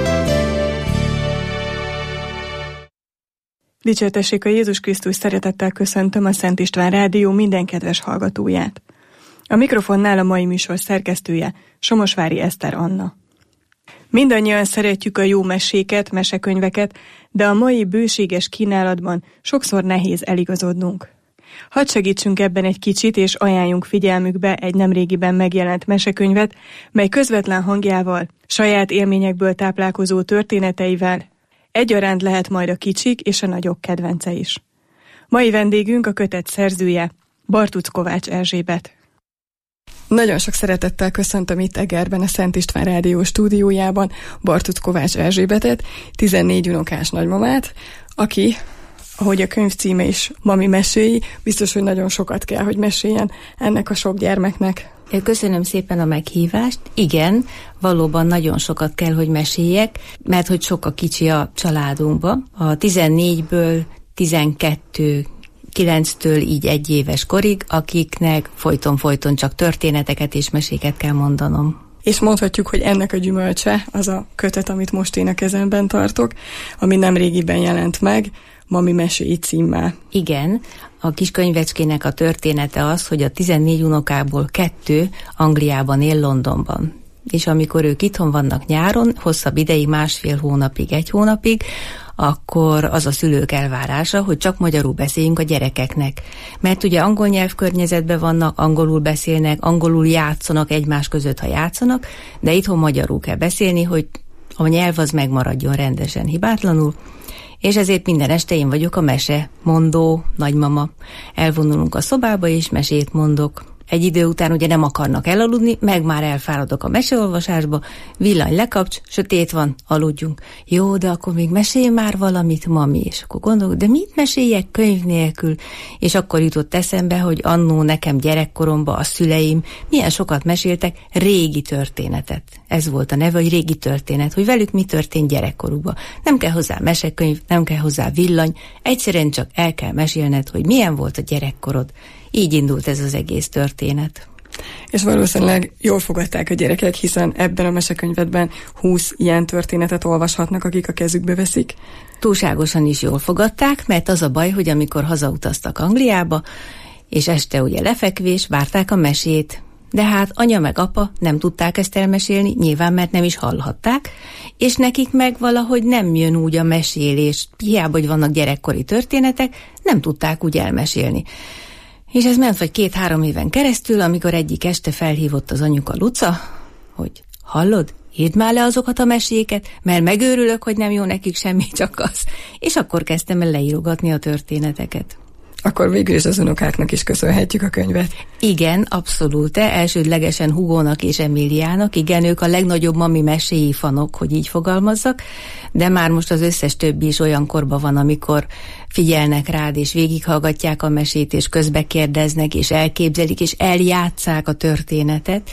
Dicsértessék a Jézus Krisztus, szeretettel köszöntöm a Szent István Rádió minden kedves hallgatóját. A mikrofonnál a mai műsor szerkesztője Somosvári Eszter Anna. Mindannyian szeretjük a jó meséket, mesekönyveket, de a mai bőséges kínálatban sokszor nehéz eligazodnunk. Hadd segítsünk ebben egy kicsit, és ajánljunk figyelmükbe egy nemrégiben megjelent mesekönyvet, mely közvetlen hangjával, saját élményekből táplálkozó történeteivel egyaránt lehet majd a kicsik és a nagyok kedvence is. Mai vendégünk a kötet szerzője, Bartuc Kovács Erzsébet. Nagyon sok szeretettel köszöntöm itt Egerben, a Szent István Rádió stúdiójában Bartuc Kovács Erzsébetet, tizennégy unokás nagymamát, aki, ahogy a könyv címe is, Mami meséi, biztos, hogy nagyon sokat kell, hogy meséljen ennek a sok gyermeknek. Köszönöm szépen a meghívást. Igen, valóban nagyon sokat kell, hogy meséljek, mert hogy sok a kicsi a családunkban. A tizennégyből tizenkettő, kilenctől így egy éves korig, akiknek folyton-folyton csak történeteket és meséket kell mondanom. És mondhatjuk, hogy ennek a gyümölcse az a kötet, amit most én a kezemben tartok, ami nemrégiben jelent meg, Mami meséi címmel. Igen, a kis könyvecskének a története az, hogy a tizennégy unokából kettő Angliában él, Londonban. És amikor ők itthon vannak nyáron, hosszabb ideig, másfél hónapig, egy hónapig, akkor az a szülők elvárása, hogy csak magyarul beszéljünk a gyerekeknek. Mert ugye angol nyelvkörnyezetben vannak, angolul beszélnek, angolul játszanak egymás között, ha játszanak, de itthon magyarul kell beszélni, hogy a nyelv az megmaradjon rendesen, hibátlanul. És ezért minden este én vagyok a mese mondó nagymama. Elvonulunk a szobába, és mesét mondok. Egy idő után ugye nem akarnak elaludni, meg már elfáradok a meseolvasásba, villany lekapcs, sötét van, aludjunk. Jó, de akkor még mesélj már valamit, mami. És akkor gondolok, de mit meséljek könyv nélkül? És akkor jutott eszembe, hogy annó nekem gyerekkoromban a szüleim milyen sokat meséltek régi történetet. Ez volt a neve, hogy régi történet, hogy velük mi történt gyerekkorukban. Nem kell hozzá mesekönyv, nem kell hozzá villany, egyszerűen csak el kell mesélned, hogy milyen volt a gyerekkorod. Így indult ez az egész történet. És valószínűleg jól fogadták a gyerekek, hiszen ebben a mesekönyvedben húsz ilyen történetet olvashatnak, akik a kezükbe veszik. Túlságosan is jól fogadták, mert az a baj, hogy amikor hazautaztak Angliába, és este ugye lefekvés, várták a mesét. De hát anya meg apa nem tudták ezt elmesélni, nyilván mert nem is hallhatták, és nekik meg valahogy nem jön úgy a mesélés, hiába, hogy vannak gyerekkori történetek, nem tudták úgy elmesélni. És ez ment vagy két-három éven keresztül, amikor egyik este felhívott az anyuka Luca, hogy hallod, írd már le azokat a meséket, mert megőrülök, hogy nem jó nekik semmi, csak az. És akkor kezdtem el leírogatni a történeteket. Akkor végül is az unokáknak is köszönhetjük a könyvet. Igen, abszolút. Elsődlegesen Hugónak és Emiliának. Igen, ők a legnagyobb mami meséi fanok, hogy így fogalmazzak, de már most az összes többi is olyan korban van, amikor figyelnek rád, és végighallgatják a mesét, és közbe kérdeznek, és elképzelik, és eljátsszák a történetet.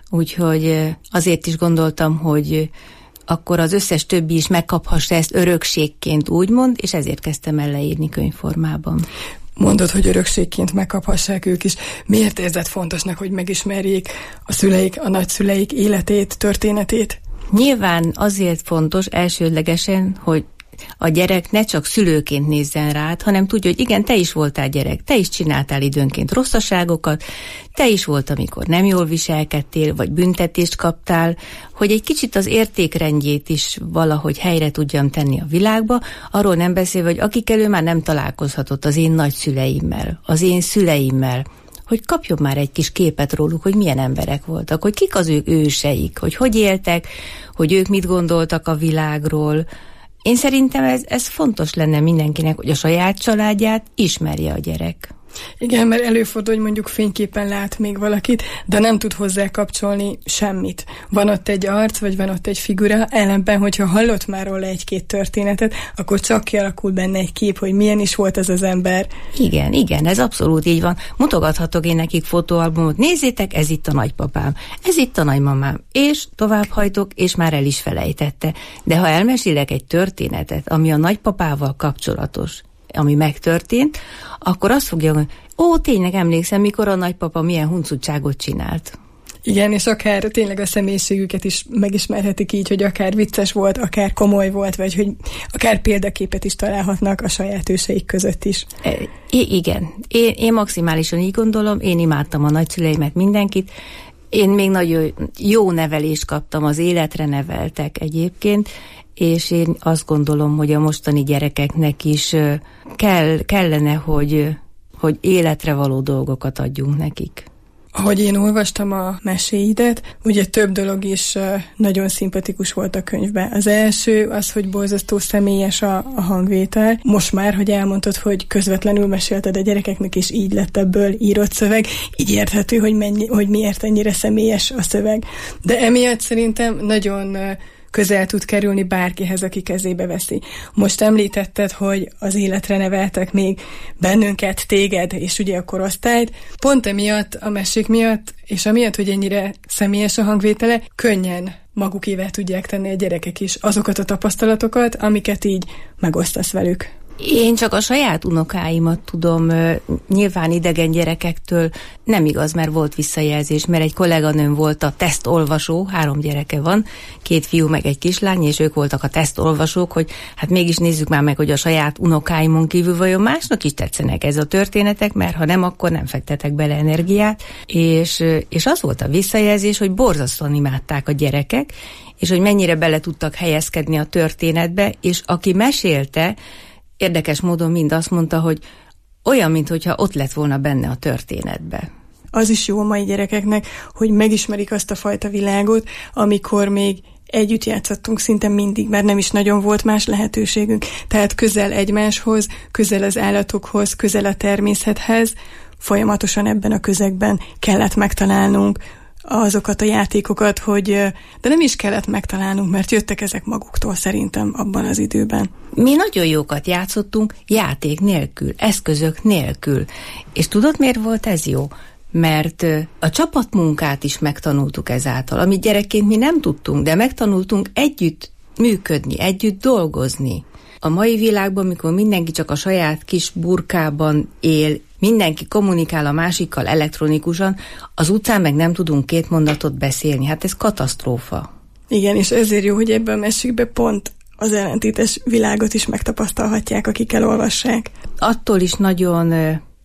Úgyhogy azért is gondoltam, hogy akkor az összes többi is megkaphassa ezt örökségként, úgymond, és ezért kezdtem el leírni könyvformában. Mondod, hogy örökségként megkaphassák ők is. Miért érzed fontosnak, hogy megismerjék a szüleik, a nagyszüleik életét, történetét? Nyilván azért fontos elsődlegesen, hogy a gyerek ne csak szülőként nézzen rád, hanem tudja, hogy igen, te is voltál gyerek, te is csináltál időnként rosszaságokat, te is volt, amikor nem jól viselkedtél, vagy büntetést kaptál, hogy egy kicsit az értékrendjét is valahogy helyre tudjam tenni a világba, arról nem beszélve, hogy akikkel ő már nem találkozhatott, az én nagyszüleimmel, az én szüleimmel, hogy kapjon már egy kis képet róluk, hogy milyen emberek voltak, hogy kik az ők őseik, hogy hogy éltek, hogy ők mit gondoltak a világról. Én szerintem ez, ez fontos lenne mindenkinek, hogy a saját családját ismerje a gyerek. Igen, mert előfordul, hogy mondjuk fényképen lát még valakit, de nem tud hozzá kapcsolni semmit. Van ott egy arc, vagy van ott egy figura, ellenben, hogyha hallott már róla egy-két történetet, akkor csak kialakul benne egy kép, hogy milyen is volt ez az ember. Igen, igen, ez abszolút így van. Mutogathatok én nekik fotóalbumot, nézzétek, ez itt a nagypapám, ez itt a nagymamám, és továbbhajtok, és már el is felejtette. De ha elmesélek egy történetet, ami a nagypapával kapcsolatos, ami megtörtént, akkor azt fogja mondani, ó, tényleg emlékszem, mikor a nagypapa milyen huncutságot csinált. Igen, és akár tényleg a személyiségüket is megismerhetik így, hogy akár vicces volt, akár komoly volt, vagy hogy akár példaképet is találhatnak a saját őseik között is. E, igen, én, én maximálisan így gondolom, én imádtam a nagyszüleimet, mindenkit. Én még nagyon jó nevelést kaptam, az életre neveltek egyébként, és én azt gondolom, hogy a mostani gyerekeknek is kell, kellene, hogy, hogy életre való dolgokat adjunk nekik. Ahogy én olvastam a meséidet, ugye több dolog is nagyon szimpatikus volt a könyvben. Az első az, hogy borzasztó személyes a, a hangvétel. Most már, hogy elmondtad, hogy közvetlenül mesélted a gyerekeknek, és így lett ebből írott szöveg, így érthető, hogy, mennyi, hogy miért ennyire személyes a szöveg. De emiatt szerintem nagyon közel tud kerülni bárkihez, aki kezébe veszi. Most említetted, hogy az életre neveltek még bennünket, téged, és ugye a korosztályt. Pont emiatt, a mesék miatt, és amiatt, hogy ennyire személyes a hangvétele, könnyen magukével tudják tenni a gyerekek is azokat a tapasztalatokat, amiket így megosztasz velük. Én csak a saját unokáimat tudom, nyilván idegen gyerekektől nem igaz, mert volt visszajelzés, mert egy kolléganőm volt a tesztolvasó, három gyereke van, két fiú meg egy kislány, és ők voltak a tesztolvasók, hogy hát mégis nézzük már meg, hogy a saját unokáimon kívül vajon másnak is tetszenek ez a történetek, mert ha nem, akkor nem fektetek bele energiát, és, és az volt a visszajelzés, hogy borzasztóan imádták a gyerekek, és hogy mennyire bele tudtak helyezkedni a történetbe, és aki mesélte, érdekes módon mind azt mondta, hogy olyan, mintha ott lett volna benne a történetbe. Az is jó a mai gyerekeknek, hogy megismerik azt a fajta világot, amikor még együtt játszottunk szinte mindig, mert nem is nagyon volt más lehetőségünk. Tehát közel egymáshoz, közel az állatokhoz, közel a természethez, folyamatosan ebben a közegben kellett megtalálnunk azokat a játékokat, hogy de nem is kellett megtalálnunk, mert jöttek ezek maguktól szerintem abban az időben. Mi nagyon jókat játszottunk játék nélkül, eszközök nélkül. És tudod, miért volt ez jó? Mert a csapatmunkát is megtanultuk ezáltal, amit gyerekként mi nem tudtunk, de megtanultunk együtt működni, együtt dolgozni. A mai világban, mikor mindenki csak a saját kis burkában él, mindenki kommunikál a másikkal elektronikusan, az utcán meg nem tudunk két mondatot beszélni. Hát ez katasztrófa. Igen, és ezért jó, hogy ebben a mesékben pont az ellentétes világot is megtapasztalhatják, akik elolvassák. Attól is nagyon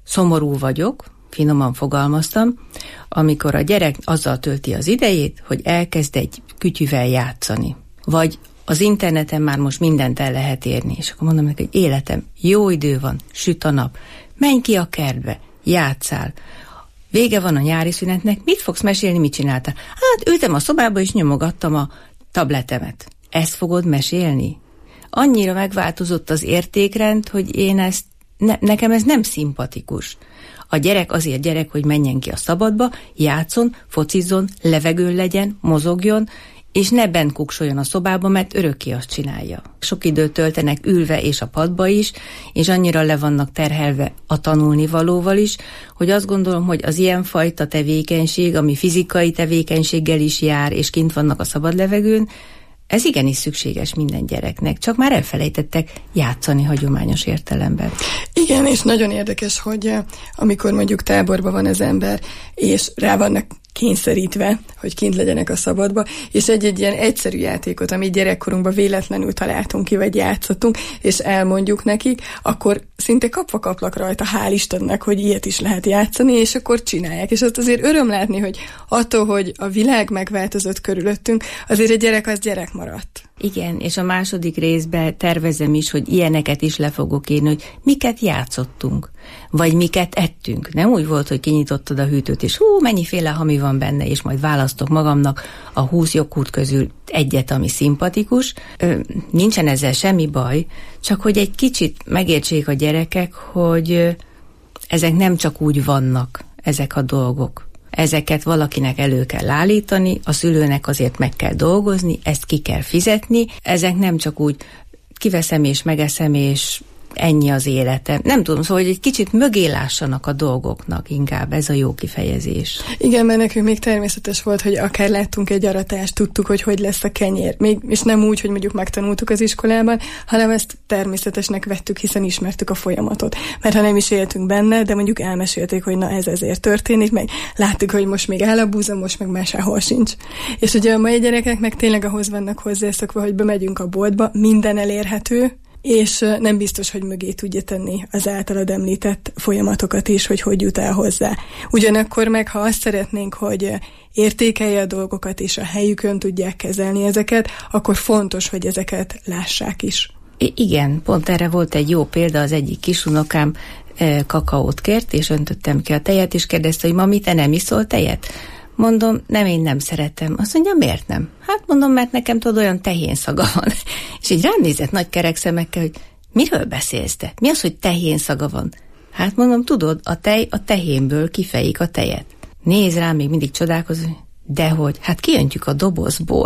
szomorú vagyok, finoman fogalmaztam, amikor a gyerek azzal tölti az idejét, hogy elkezd egy kütyüvel játszani. Vagy az interneten már most mindent el lehet érni, és akkor mondom neki, hogy életem, jó idő van, süt a nap, menj ki a kertbe, játsszál. Vége van a nyári szünetnek, mit fogsz mesélni, mit csináltál? Hát ültem a szobába, és nyomogattam a tabletemet. Ezt fogod mesélni? Annyira megváltozott az értékrend, hogy én ezt, ne, nekem ez nem szimpatikus. A gyerek azért gyerek, hogy menjen ki a szabadba, játszon, focizzon, levegőn legyen, mozogjon, és ne bent kuksoljon a szobába, mert örökké azt csinálja. Sok időt töltenek ülve és a padba is, és annyira le vannak terhelve a tanulnivalóval is, hogy azt gondolom, hogy az ilyenfajta tevékenység, ami fizikai tevékenységgel is jár, és kint vannak a szabad levegőn, ez igenis szükséges minden gyereknek, csak már elfelejtettek játszani hagyományos értelemben. Igen, és nagyon érdekes, hogy amikor mondjuk táborban van az ember, és rá vannak kényszerítve, hogy kint legyenek a szabadba, és egy-egy ilyen egyszerű játékot, amit gyerekkorunkban véletlenül találtunk ki, vagy játszottunk, és elmondjuk nekik, akkor szinte kapva kaplak rajta, hál' Istennek, hogy ilyet is lehet játszani, és akkor csinálják. És azt azért öröm látni, hogy attól, hogy a világ megváltozott körülöttünk, azért a gyerek az gyerek maradt. Igen, és a második részben tervezem is, hogy ilyeneket is le fogok írni, hogy miket játszottunk, vagy miket ettünk. Nem úgy volt, hogy kinyitottad a hűtőt, és hú, mennyiféle hami van benne, és majd választok magamnak a húsz joghurt közül egyet, ami szimpatikus. Ö, nincsen ezzel semmi baj, csak hogy egy kicsit megértsék a gyerekek, hogy ezek nem csak úgy vannak, ezek a dolgok. Ezeket valakinek elő kell állítani, a szülőnek azért meg kell dolgozni, ezt ki kell fizetni. Ezek nem csak úgy kiveszem és megeszem, és ennyi az életem. Nem tudom, szóval, hogy egy kicsit mögé lássanak a dolgoknak, inkább ez a jó kifejezés. Igen, mert nekünk még természetes volt, hogy akár láttunk egy aratást, tudtuk, hogy hogy lesz a kenyér. Még, és nem úgy, hogy mondjuk megtanultuk az iskolában, hanem ezt természetesnek vettük, hiszen ismertük a folyamatot. Mert ha nem is éltünk benne, de mondjuk elmesélték, hogy na ez ezért történik, meg láttuk, hogy most még áll a búza, most meg már sehol sincs. És ugye a mai gyerekek meg tényleg ahhoz vannak hozzászokva, hogy bemegyünk a boltba, minden elérhető, és nem biztos, hogy mögé tudja tenni az általad említett folyamatokat is, hogy hogy jut el hozzá. Ugyanakkor meg, ha azt szeretnénk, hogy értékelje a dolgokat, és a helyükön tudják kezelni ezeket, akkor fontos, hogy ezeket lássák is. I- igen, pont erre volt egy jó példa, az egyik kisunokám e, kakaót kért, és öntöttem ki a tejet, és kérdezte, hogy mami, te nem iszol tejet? Mondom, nem, én nem szeretem. Azt mondja, miért nem? Hát mondom, mert nekem tudod, olyan tehén szaga van. És így rám nézett nagy kerek szemekkel, hogy miről beszélsz te? Mi az, hogy tehén szaga van? Hát mondom, tudod, a tej a tehénből kifejik a tejet. Néz rám, még mindig csodálkozom, dehogy, hát kijöntjük a dobozból.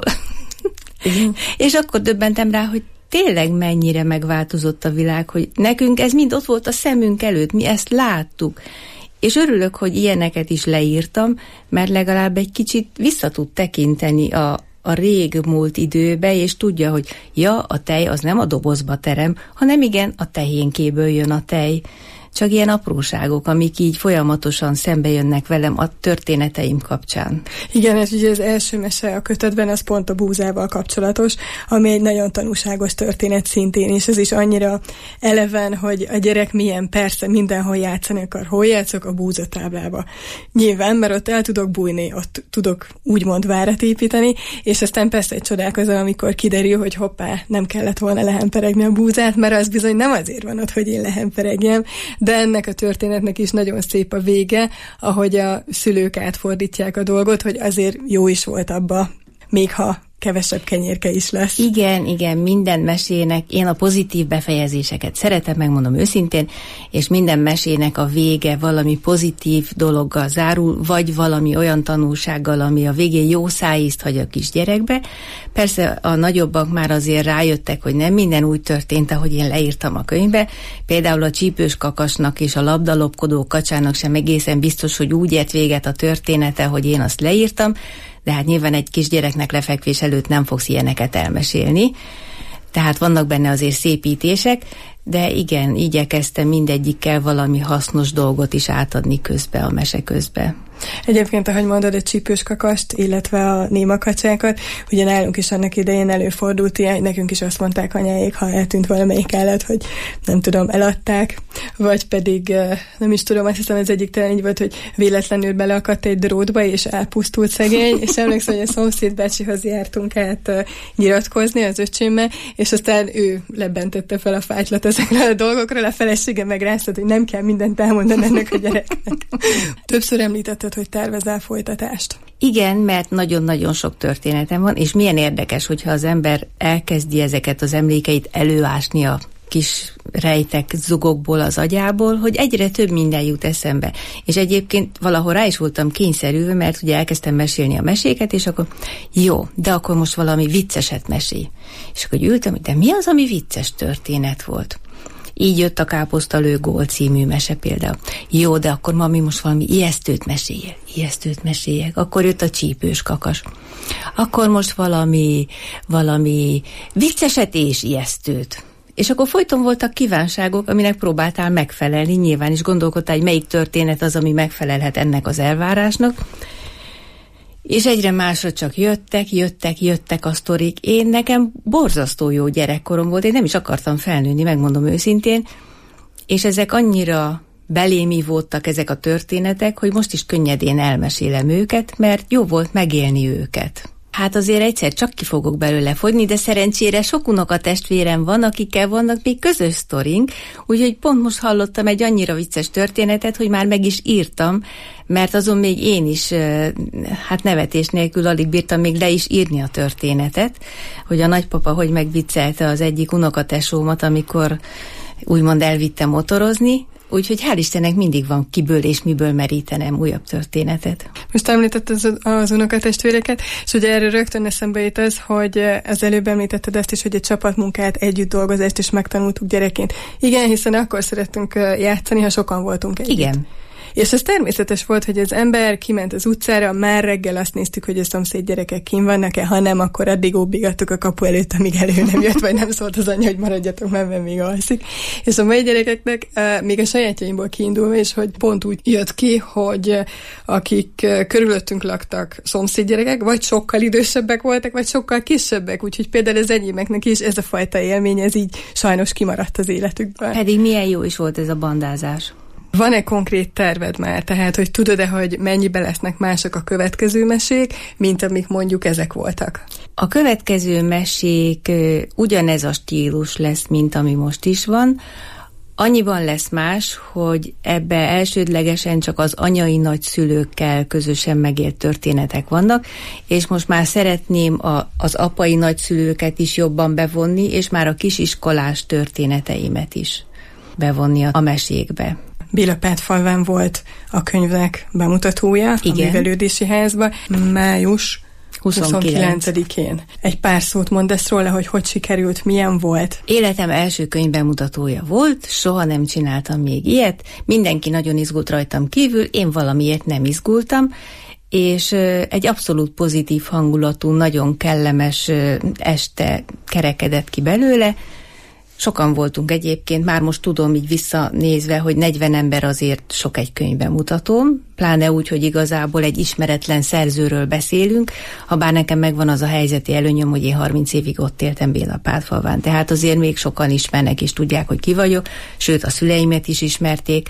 És akkor döbbentem rá, hogy tényleg mennyire megváltozott a világ, hogy nekünk ez mind ott volt a szemünk előtt, mi ezt láttuk. És örülök, hogy ilyeneket is leírtam, mert legalább egy kicsit vissza tud tekinteni a, a rég múlt időbe, és tudja, hogy ja, a tej az nem a dobozba terem, hanem igen, a tehénkéből jön a tej. Csak ilyen apróságok, amik így folyamatosan szembe jönnek velem a történeteim kapcsán. Igen, ez ugye az első mese a kötetben, az pont a búzával kapcsolatos, ami egy nagyon tanúságos történet szintén, és ez is annyira eleven, hogy a gyerek milyen, persze mindenhol játszani akar. Hol játszok? A búzatáblába. Nyilván, mert ott el tudok bújni, ott tudok úgymond várat építeni, és aztán persze egy csodálkozom, amikor kiderül, hogy hoppá, nem kellett volna lehemperegni a búzát, mert az bizony nem azért van ott, hogy én lehemperegjem, de ennek a történetnek is nagyon szép a vége, ahogy a szülők átfordítják a dolgot, hogy azért jó is volt abba, még ha kevesebb kenyérke is lesz. Igen, igen, minden mesének, én a pozitív befejezéseket szeretem, megmondom őszintén, és minden mesének a vége valami pozitív dologgal zárul, vagy valami olyan tanulsággal, ami a végén jó szájízt hagy a kisgyerekbe. Persze a nagyobbak már azért rájöttek, hogy nem minden úgy történt, ahogy én leírtam a könyvbe. Például a csípős kakasnak és a labdalopkodó kacsának sem egészen biztos, hogy úgy ért véget a története, hogy én azt leírtam, de hát nyilván egy kisgyereknek lefekvés előtt nem fogsz ilyeneket elmesélni. Tehát vannak benne azért szépítések, de igen, igyekeztem mindegyikkel valami hasznos dolgot is átadni közbe, a mese közbe. Egyébként, ahogy mondod, a csípős kakast, illetve a némakacsákat, ugye nálunk is annak idején előfordult ilyen, nekünk is azt mondták anyáik, ha eltűnt valamelyik állat, hogy nem tudom, eladták, vagy pedig nem is tudom, azt hiszem ez egyik talán így volt, hogy véletlenül beleakadt egy drótba, és elpusztult szegény, és emlékszem, hogy a szomszéd bácsihoz jártunk át nyilatkozni az öcsémmel, és aztán ő lebentette fel a fájtlat ezekről a dolgokról, a felesége megráztat, hogy nem kell mindent elmondani ennek a gyereknek. Többször említetted, hogy tervezel folytatást. Igen, mert nagyon-nagyon sok történetem van, és milyen érdekes, hogyha az ember elkezdi ezeket az emlékeit előásni a kis rejtek zugokból az agyából, hogy egyre több minden jut eszembe. És egyébként valahol rá is voltam kényszerülve, mert ugye elkezdtem mesélni a meséket, és akkor jó, de akkor most valami vicceset mesélj. És akkor ültem, hogy de mi az, ami vicces történet volt? Így jött a Káposztalő gól című mese például. Jó, de akkor mami most valami ijesztőt meséljek, ijesztőt meséljek. Akkor jött a csípős kakas. Akkor most valami, valami vicceset és ijesztőt. És akkor folyton voltak kívánságok, aminek próbáltál megfelelni, nyilván is gondolkodtál, hogy melyik történet az, ami megfelelhet ennek az elvárásnak. És egyre másra csak jöttek, jöttek, jöttek a sztorik. Én nekem borzasztó jó gyerekkorom volt, én nem is akartam felnőni, megmondom őszintén, és ezek annyira belém ivódtak ezek a történetek, hogy most is könnyedén elmesélem őket, mert jó volt megélni őket. Hát azért egyszer csak ki fogok belőle fogyni, de szerencsére sok unokatestvérem van, akikkel vannak még közös sztorink, úgyhogy pont most hallottam egy annyira vicces történetet, hogy már meg is írtam, mert azon még én is, hát nevetés nélkül alig bírtam még le is írni a történetet, hogy a nagypapa hogy megviccelte az egyik unokatesómat, amikor úgymond elvitte motorozni. Úgyhogy hál' Istennek mindig van kiből és miből merítenem újabb történetet. Most említett az, az unokatestvéreket, és ugye erről rögtön eszembe jut az, hogy az előbb említetted azt is, hogy egy csapatmunkát, együtt dolgozást is megtanultuk gyerekként. Igen, hiszen akkor szerettünk játszani, ha sokan voltunk együtt. Igen. És ez természetes volt, hogy az ember kiment az utcára, már reggel azt néztük, hogy a szomszéd gyerekek kín vannak-e, ha nem, akkor addig óbbigattuk a kapu előtt, amíg elő nem jött, vagy nem szólt az anya, hogy maradjatok, mert még alszik. És a mai gyerekeknek még a sajátjaimból kiindulva, és hogy pont úgy jött ki, hogy akik körülöttünk laktak szomszéd gyerekek, vagy sokkal idősebbek voltak, vagy sokkal kisebbek, úgyhogy például az enyémeknek is ez a fajta élmény, ez így sajnos kimaradt az életükben. Pedig milyen jó is volt ez a bandázás. Van-e konkrét terved már? Tehát, hogy tudod-e, hogy mennyibe lesznek mások a következő mesék, mint amik mondjuk ezek voltak? A következő mesék ugyanez a stílus lesz, mint ami most is van. Annyiban lesz más, hogy ebbe elsődlegesen csak az anyai nagyszülőkkel közösen megélt történetek vannak, és most már szeretném a, az apai nagyszülőket is jobban bevonni, és már a kisiskolás történeteimet is bevonni a, a mesékbe. Bélapátfalván volt a könyvnek bemutatója, igen, a művelődési házba, május huszonkilencedikén. Egy pár szót mondasz róla, hogy hogy sikerült, milyen volt? Életem első könyv bemutatója volt, soha nem csináltam még ilyet, mindenki nagyon izgult rajtam kívül, én valamiért nem izgultam, és egy abszolút pozitív hangulatú, nagyon kellemes este kerekedett ki belőle. Sokan voltunk egyébként, már most tudom így visszanézve, hogy negyven ember azért sok egy könyvbemutatón, pláne úgy, hogy igazából egy ismeretlen szerzőről beszélünk, habár nekem megvan az a helyzeti előnyöm, hogy én harminc évig ott éltem Bélapátfalván, tehát azért még sokan ismernek és tudják, hogy ki vagyok, sőt a szüleimet is ismerték,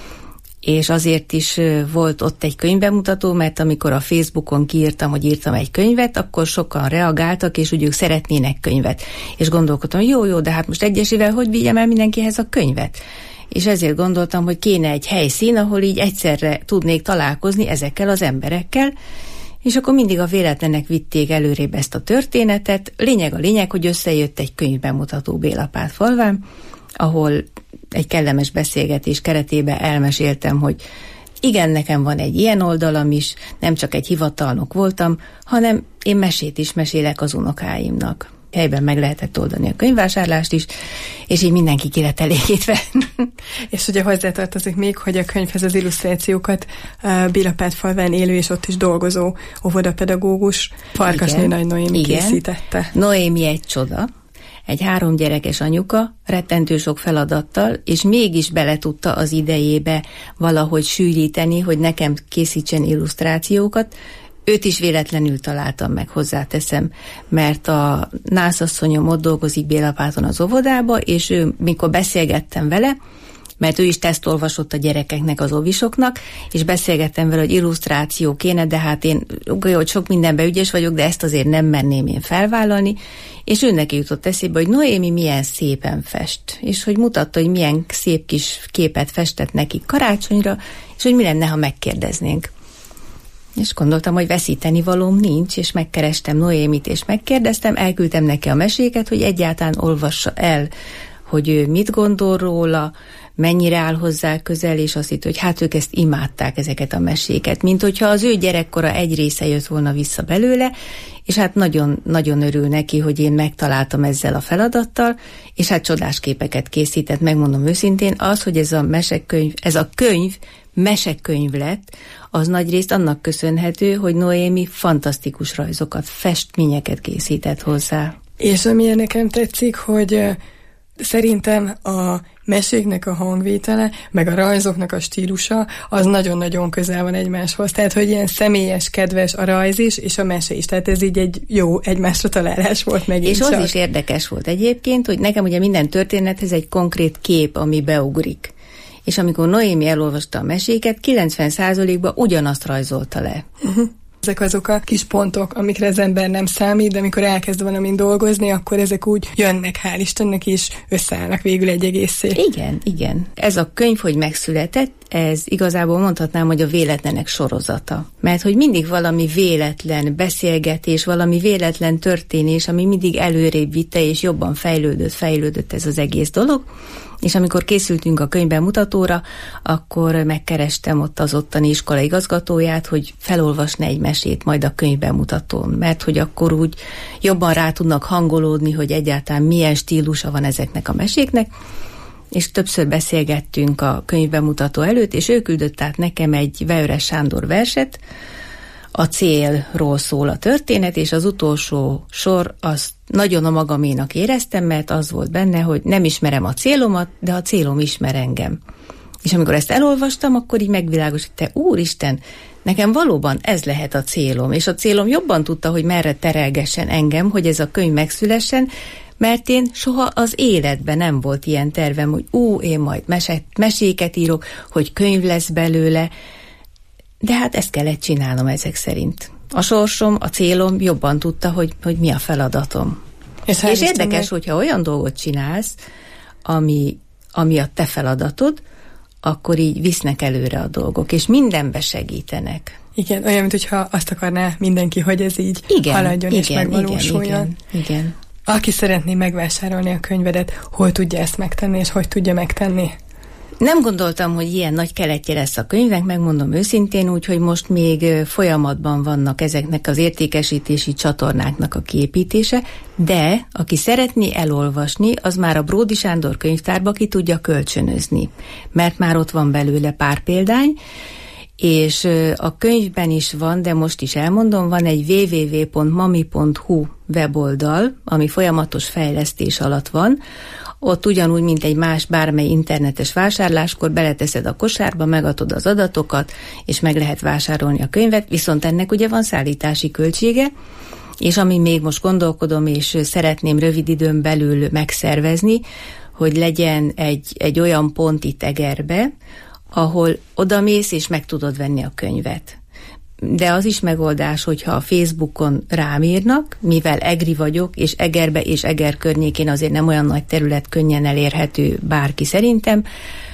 és azért is volt ott egy könyvbemutató, mert amikor a Facebookon kiírtam, hogy írtam egy könyvet, akkor sokan reagáltak, és úgy ők szeretnének könyvet. És gondolkodtam, jó, jó, de hát most egyesével hogy vigyem el mindenkihez a könyvet? És ezért gondoltam, hogy kéne egy helyszín, ahol így egyszerre tudnék találkozni ezekkel az emberekkel, és akkor mindig a véletlenek vitték előrébb ezt a történetet. Lényeg a lényeg, hogy összejött egy könyvbemutató Bélapátfalván, ahol egy kellemes beszélgetés keretében elmeséltem, hogy igen, nekem van egy ilyen oldalam is, nem csak egy hivatalnok voltam, hanem én mesét is mesélek az unokáimnak. Helyben meg lehetett oldani a könyvvásárlást is, és így mindenki ki lett elégítve. És ugye hozzátartozik még, hogy a könyvhez az illusztrációkat uh, Bélapátfalván élő és ott is dolgozó óvodapedagógus Farkasné Nagy Noémi készítette. Noémi egy csoda. egy három gyerekes anyuka, rettentő sok feladattal, és mégis bele tudta az idejébe valahogy sűríteni, hogy nekem készítsen illusztrációkat. Őt is véletlenül találtam meg, hozzáteszem, mert a nászasszonyom ott dolgozik Bélapáton az óvodába, és ő, mikor beszélgettem vele, mert ő is tesztolvasott a gyerekeknek, az óvisoknak, és beszélgettem vele, hogy illusztráció kéne, de hát én, hogy sok mindenben ügyes vagyok, de ezt azért nem merném én felvállalni, és ő neki jutott eszébe, hogy Noémi milyen szépen fest, és hogy mutatta, hogy milyen szép kis képet festett neki karácsonyra, és hogy mi lenne, ha megkérdeznénk. És gondoltam, hogy veszíteni valóm nincs, és megkerestem Noémit, és megkérdeztem, elküldtem neki a meséket, hogy egyáltalán olvassa el, hogy ő mit gondol róla, mennyire áll hozzá közel, és azt hitt, hogy hát ők ezt imádták, ezeket a meséket, mint hogyha az ő gyerekkora egy része jött volna vissza belőle, és hát nagyon, nagyon örül neki, hogy én megtaláltam ezzel a feladattal, és hát csodás képeket készített, megmondom őszintén, az, hogy ez a mesekönyv, ez a könyv mesekönyv lett, az nagyrészt annak köszönhető, hogy Noémi fantasztikus rajzokat, festményeket készített hozzá. És amilyen nekem tetszik, hogy szerintem a meséknek a hangvétele, meg a rajzoknak a stílusa, az nagyon-nagyon közel van egymáshoz. Tehát, hogy ilyen személyes, kedves a rajz is, és a mese is. Tehát ez így egy jó egymásra találás volt megint És csak. az is érdekes volt egyébként, hogy nekem ugye minden történethez egy konkrét kép, ami beugrik. És amikor Noémi elolvasta a meséket, kilencven százalékban ugyanazt rajzolta le. Uh-huh. Ezek azok a kis pontok, amikre az ember nem számít, de amikor elkezd valamin dolgozni, akkor ezek úgy jönnek, hál' Istennek, és összeállnak végül egy egészé. Igen, igen. Ez a könyv, hogy megszületett, ez igazából mondhatnám, hogy a véletlenek sorozata. Mert hogy mindig valami véletlen beszélgetés, valami véletlen történés, ami mindig előrébb vitte, és jobban fejlődött, fejlődött ez az egész dolog. És amikor készültünk a könyvbemutatóra, akkor megkerestem ott az ottani iskola igazgatóját, hogy felolvasna egy mesét majd a könyvbemutatón, mert hogy akkor úgy jobban rá tudnak hangolódni, hogy egyáltalán milyen stílusa van ezeknek a meséknek, és többször beszélgettünk a könyvbemutató előtt, és ő küldött át nekem egy Weöres Sándor verset, a célról szól a történet, és az utolsó sor azt nagyon a magaménak éreztem, mert az volt benne, hogy nem ismerem a célomat, de a célom ismer engem. És amikor ezt elolvastam, akkor így megvilágosult, te úristen, nekem valóban ez lehet a célom, és a célom jobban tudta, hogy merre terelgessen engem, hogy ez a könyv megszülessen, mert én soha az életben nem volt ilyen tervem, hogy ú, én majd meset, meséket írok, hogy könyv lesz belőle, de hát ezt kellett csinálnom ezek szerint. A sorsom, a célom jobban tudta, hogy, hogy mi a feladatom. És, és érdekes, meg... hogyha olyan dolgot csinálsz, ami, ami a te feladatod, akkor így visznek előre a dolgok, és mindenbe segítenek. Igen, olyan, mintha azt akarná mindenki, hogy ez így igen, haladjon igen, és megvalósuljon. Igen, igen, igen. Aki szeretné megvásárolni a könyvedet, hol tudja ezt megtenni, és hogy tudja megtenni? Nem gondoltam, hogy ilyen nagy keletje lesz a könyvnek, megmondom őszintén, úgyhogy most még folyamatban vannak ezeknek az értékesítési csatornáknak a kiépítése, de aki szeretné elolvasni, az már a Bródy Sándor könyvtárba ki tudja kölcsönözni, mert már ott van belőle pár példány, és a könyvben is van, de most is elmondom, van egy double-u double-u double-u pont mami pont hu weboldal, ami folyamatos fejlesztés alatt van. Ott ugyanúgy, mint egy más bármely internetes vásárláskor beleteszed a kosárba, megadod az adatokat, és meg lehet vásárolni a könyvet, viszont ennek ugye van szállítási költsége, és ami még most gondolkodom, és szeretném rövid időn belül megszervezni, hogy legyen egy, egy olyan pont itt Egerbe, ahol odamész, és meg tudod venni a könyvet. De az is megoldás, hogyha a Facebookon rám írnak, mivel egri vagyok, és Egerbe és Eger környékén azért nem olyan nagy terület, könnyen elérhető bárki szerintem,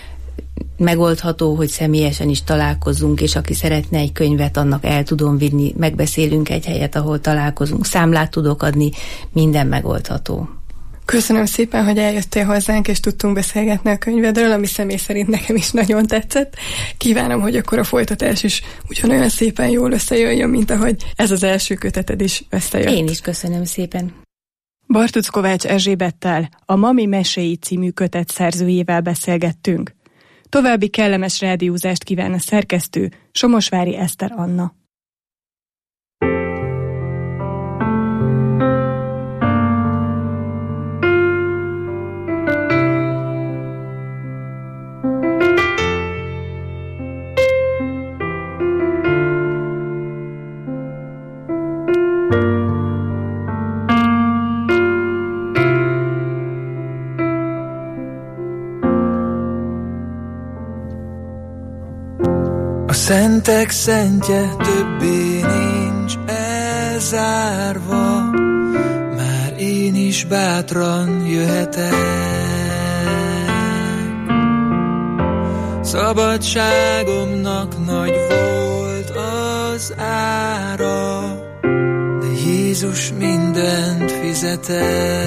megoldható, hogy személyesen is találkozzunk, és aki szeretne egy könyvet, annak el tudom vinni, megbeszélünk egy helyet, ahol találkozunk, számlát tudok adni, minden megoldható. Köszönöm szépen, hogy eljöttél hozzánk, és tudtunk beszélgetni a könyvedről, ami személy szerint nekem is nagyon tetszett. Kívánom, hogy akkor a folytatás is ugyanolyan szépen jól összejöjjön, mint ahogy ez az első köteted is összejött. Én is köszönöm szépen. Bartuc Kovács Erzsébettel, a Mami meséi című kötet szerzőjével beszélgettünk. További kellemes rádiózást kíván a szerkesztő, Somosvári Eszter Anna. A szentek szentje többé nincs elzárva, már én is bátran jöhetek. Szabadságomnak nagy volt az ára, de Jézus mindent fizetett.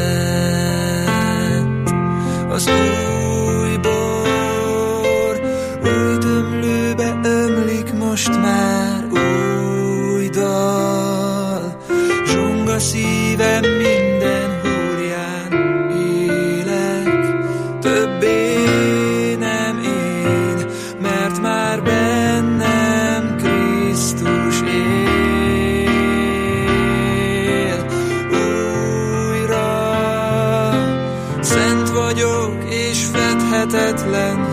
Az új bor új tömlőbe ömlik most már, új dal zsong a szívem, minden húrján élek. Többé nem én, mert már bennem Krisztus él. Újra szent vagyok és fedhetetlen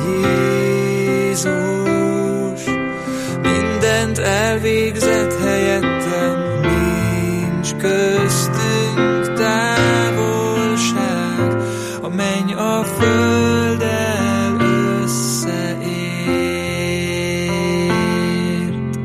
Jézus, mindent elvégzett helyettem, nincs köztünk távolság, a menny a földdel összeért.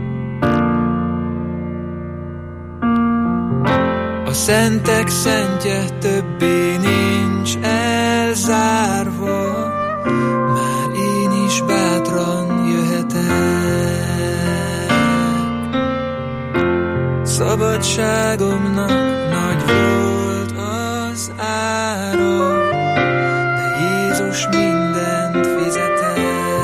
A szentek szentje többé nincs elzárva, már én is bátran jöhetek. Szabadságomnak nagy volt az ára, de Jézus mindent fizetett.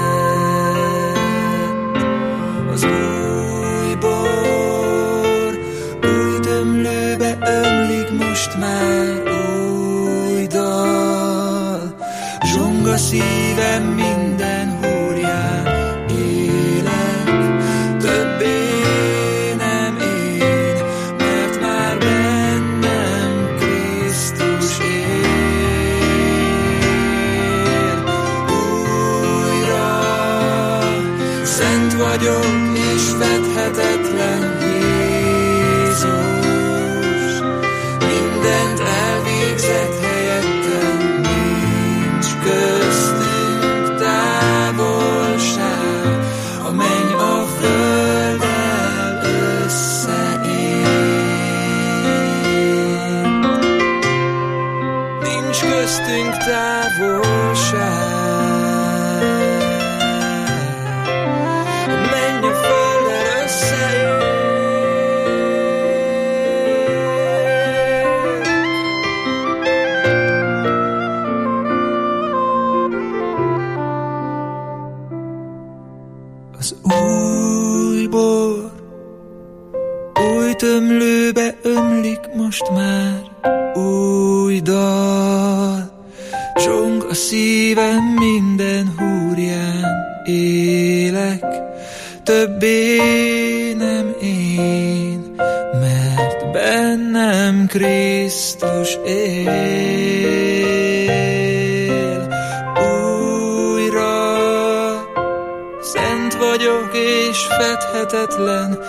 Az új bor új tömlőbe ömlik most már, új dal zsong a szívem, minden húrján élek. Többé nem én, mert már bennem Krisztus él. Újra szent vagyok és fedhetetlen Jézus, mindent elvégzett helyettem, nincs köztünk távolság, a menny a földdel összeért. Nincs köztünk távolság, a menny a földdel összeért. Az új bor új tömlőbe ömlik most már, új dal zsong a szívem, minden húrján élek. Többé nem én, mert bennem Krisztus él. Újra szent vagyok és fedhetetlen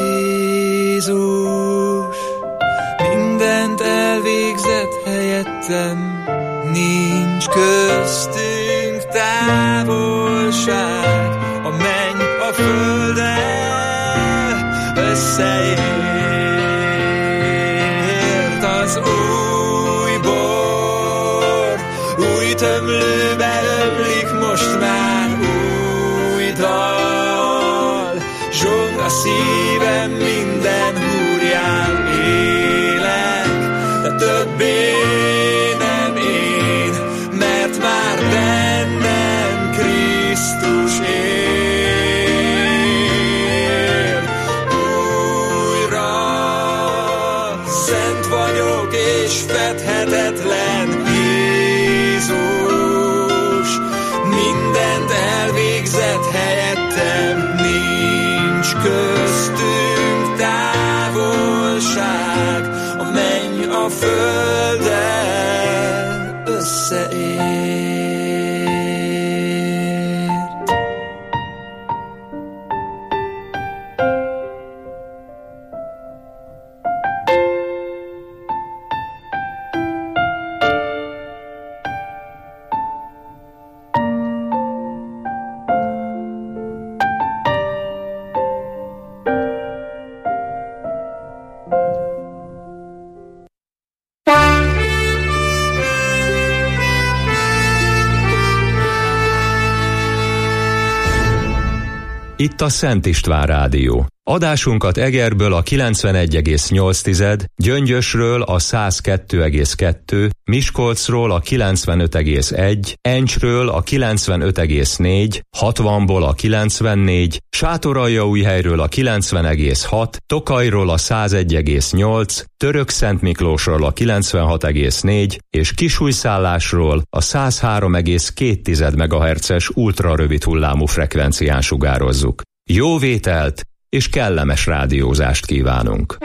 Jézus, mindent elvégzett helyettem, nincs köztünk távolság, a menny a földdel összeért. Az új bor új tömlőbe ömlik most már, új dal zsong a szívem, minden húrján élek. De többé nem én, mert már bennem Krisztus él. Újra szent vagyok és fedhetetlen Jézus, mindent elvégzett helyettem, nincs köztünk távolság, a menny a földdel összeért. Itt a Szent István Rádió. Adásunkat Egerből a kilencvenegy egész nyolc, Gyöngyösről a száz kettő egész kettő, Miskolcról a kilencvenöt egész egy, Encsről a kilencvenöt egész négy, hatvanból a kilencvennégy, Sátoraljaújhelyről a kilencven egész hat, Tokajról a száz egy egész nyolc, Törökszentmiklósról a kilencvenhat egész négy és Kisújszállásról a száz három egész két megahertzes ultrarövid hullámú frekvencián sugározzuk. Jó vételt és kellemes rádiózást kívánunk!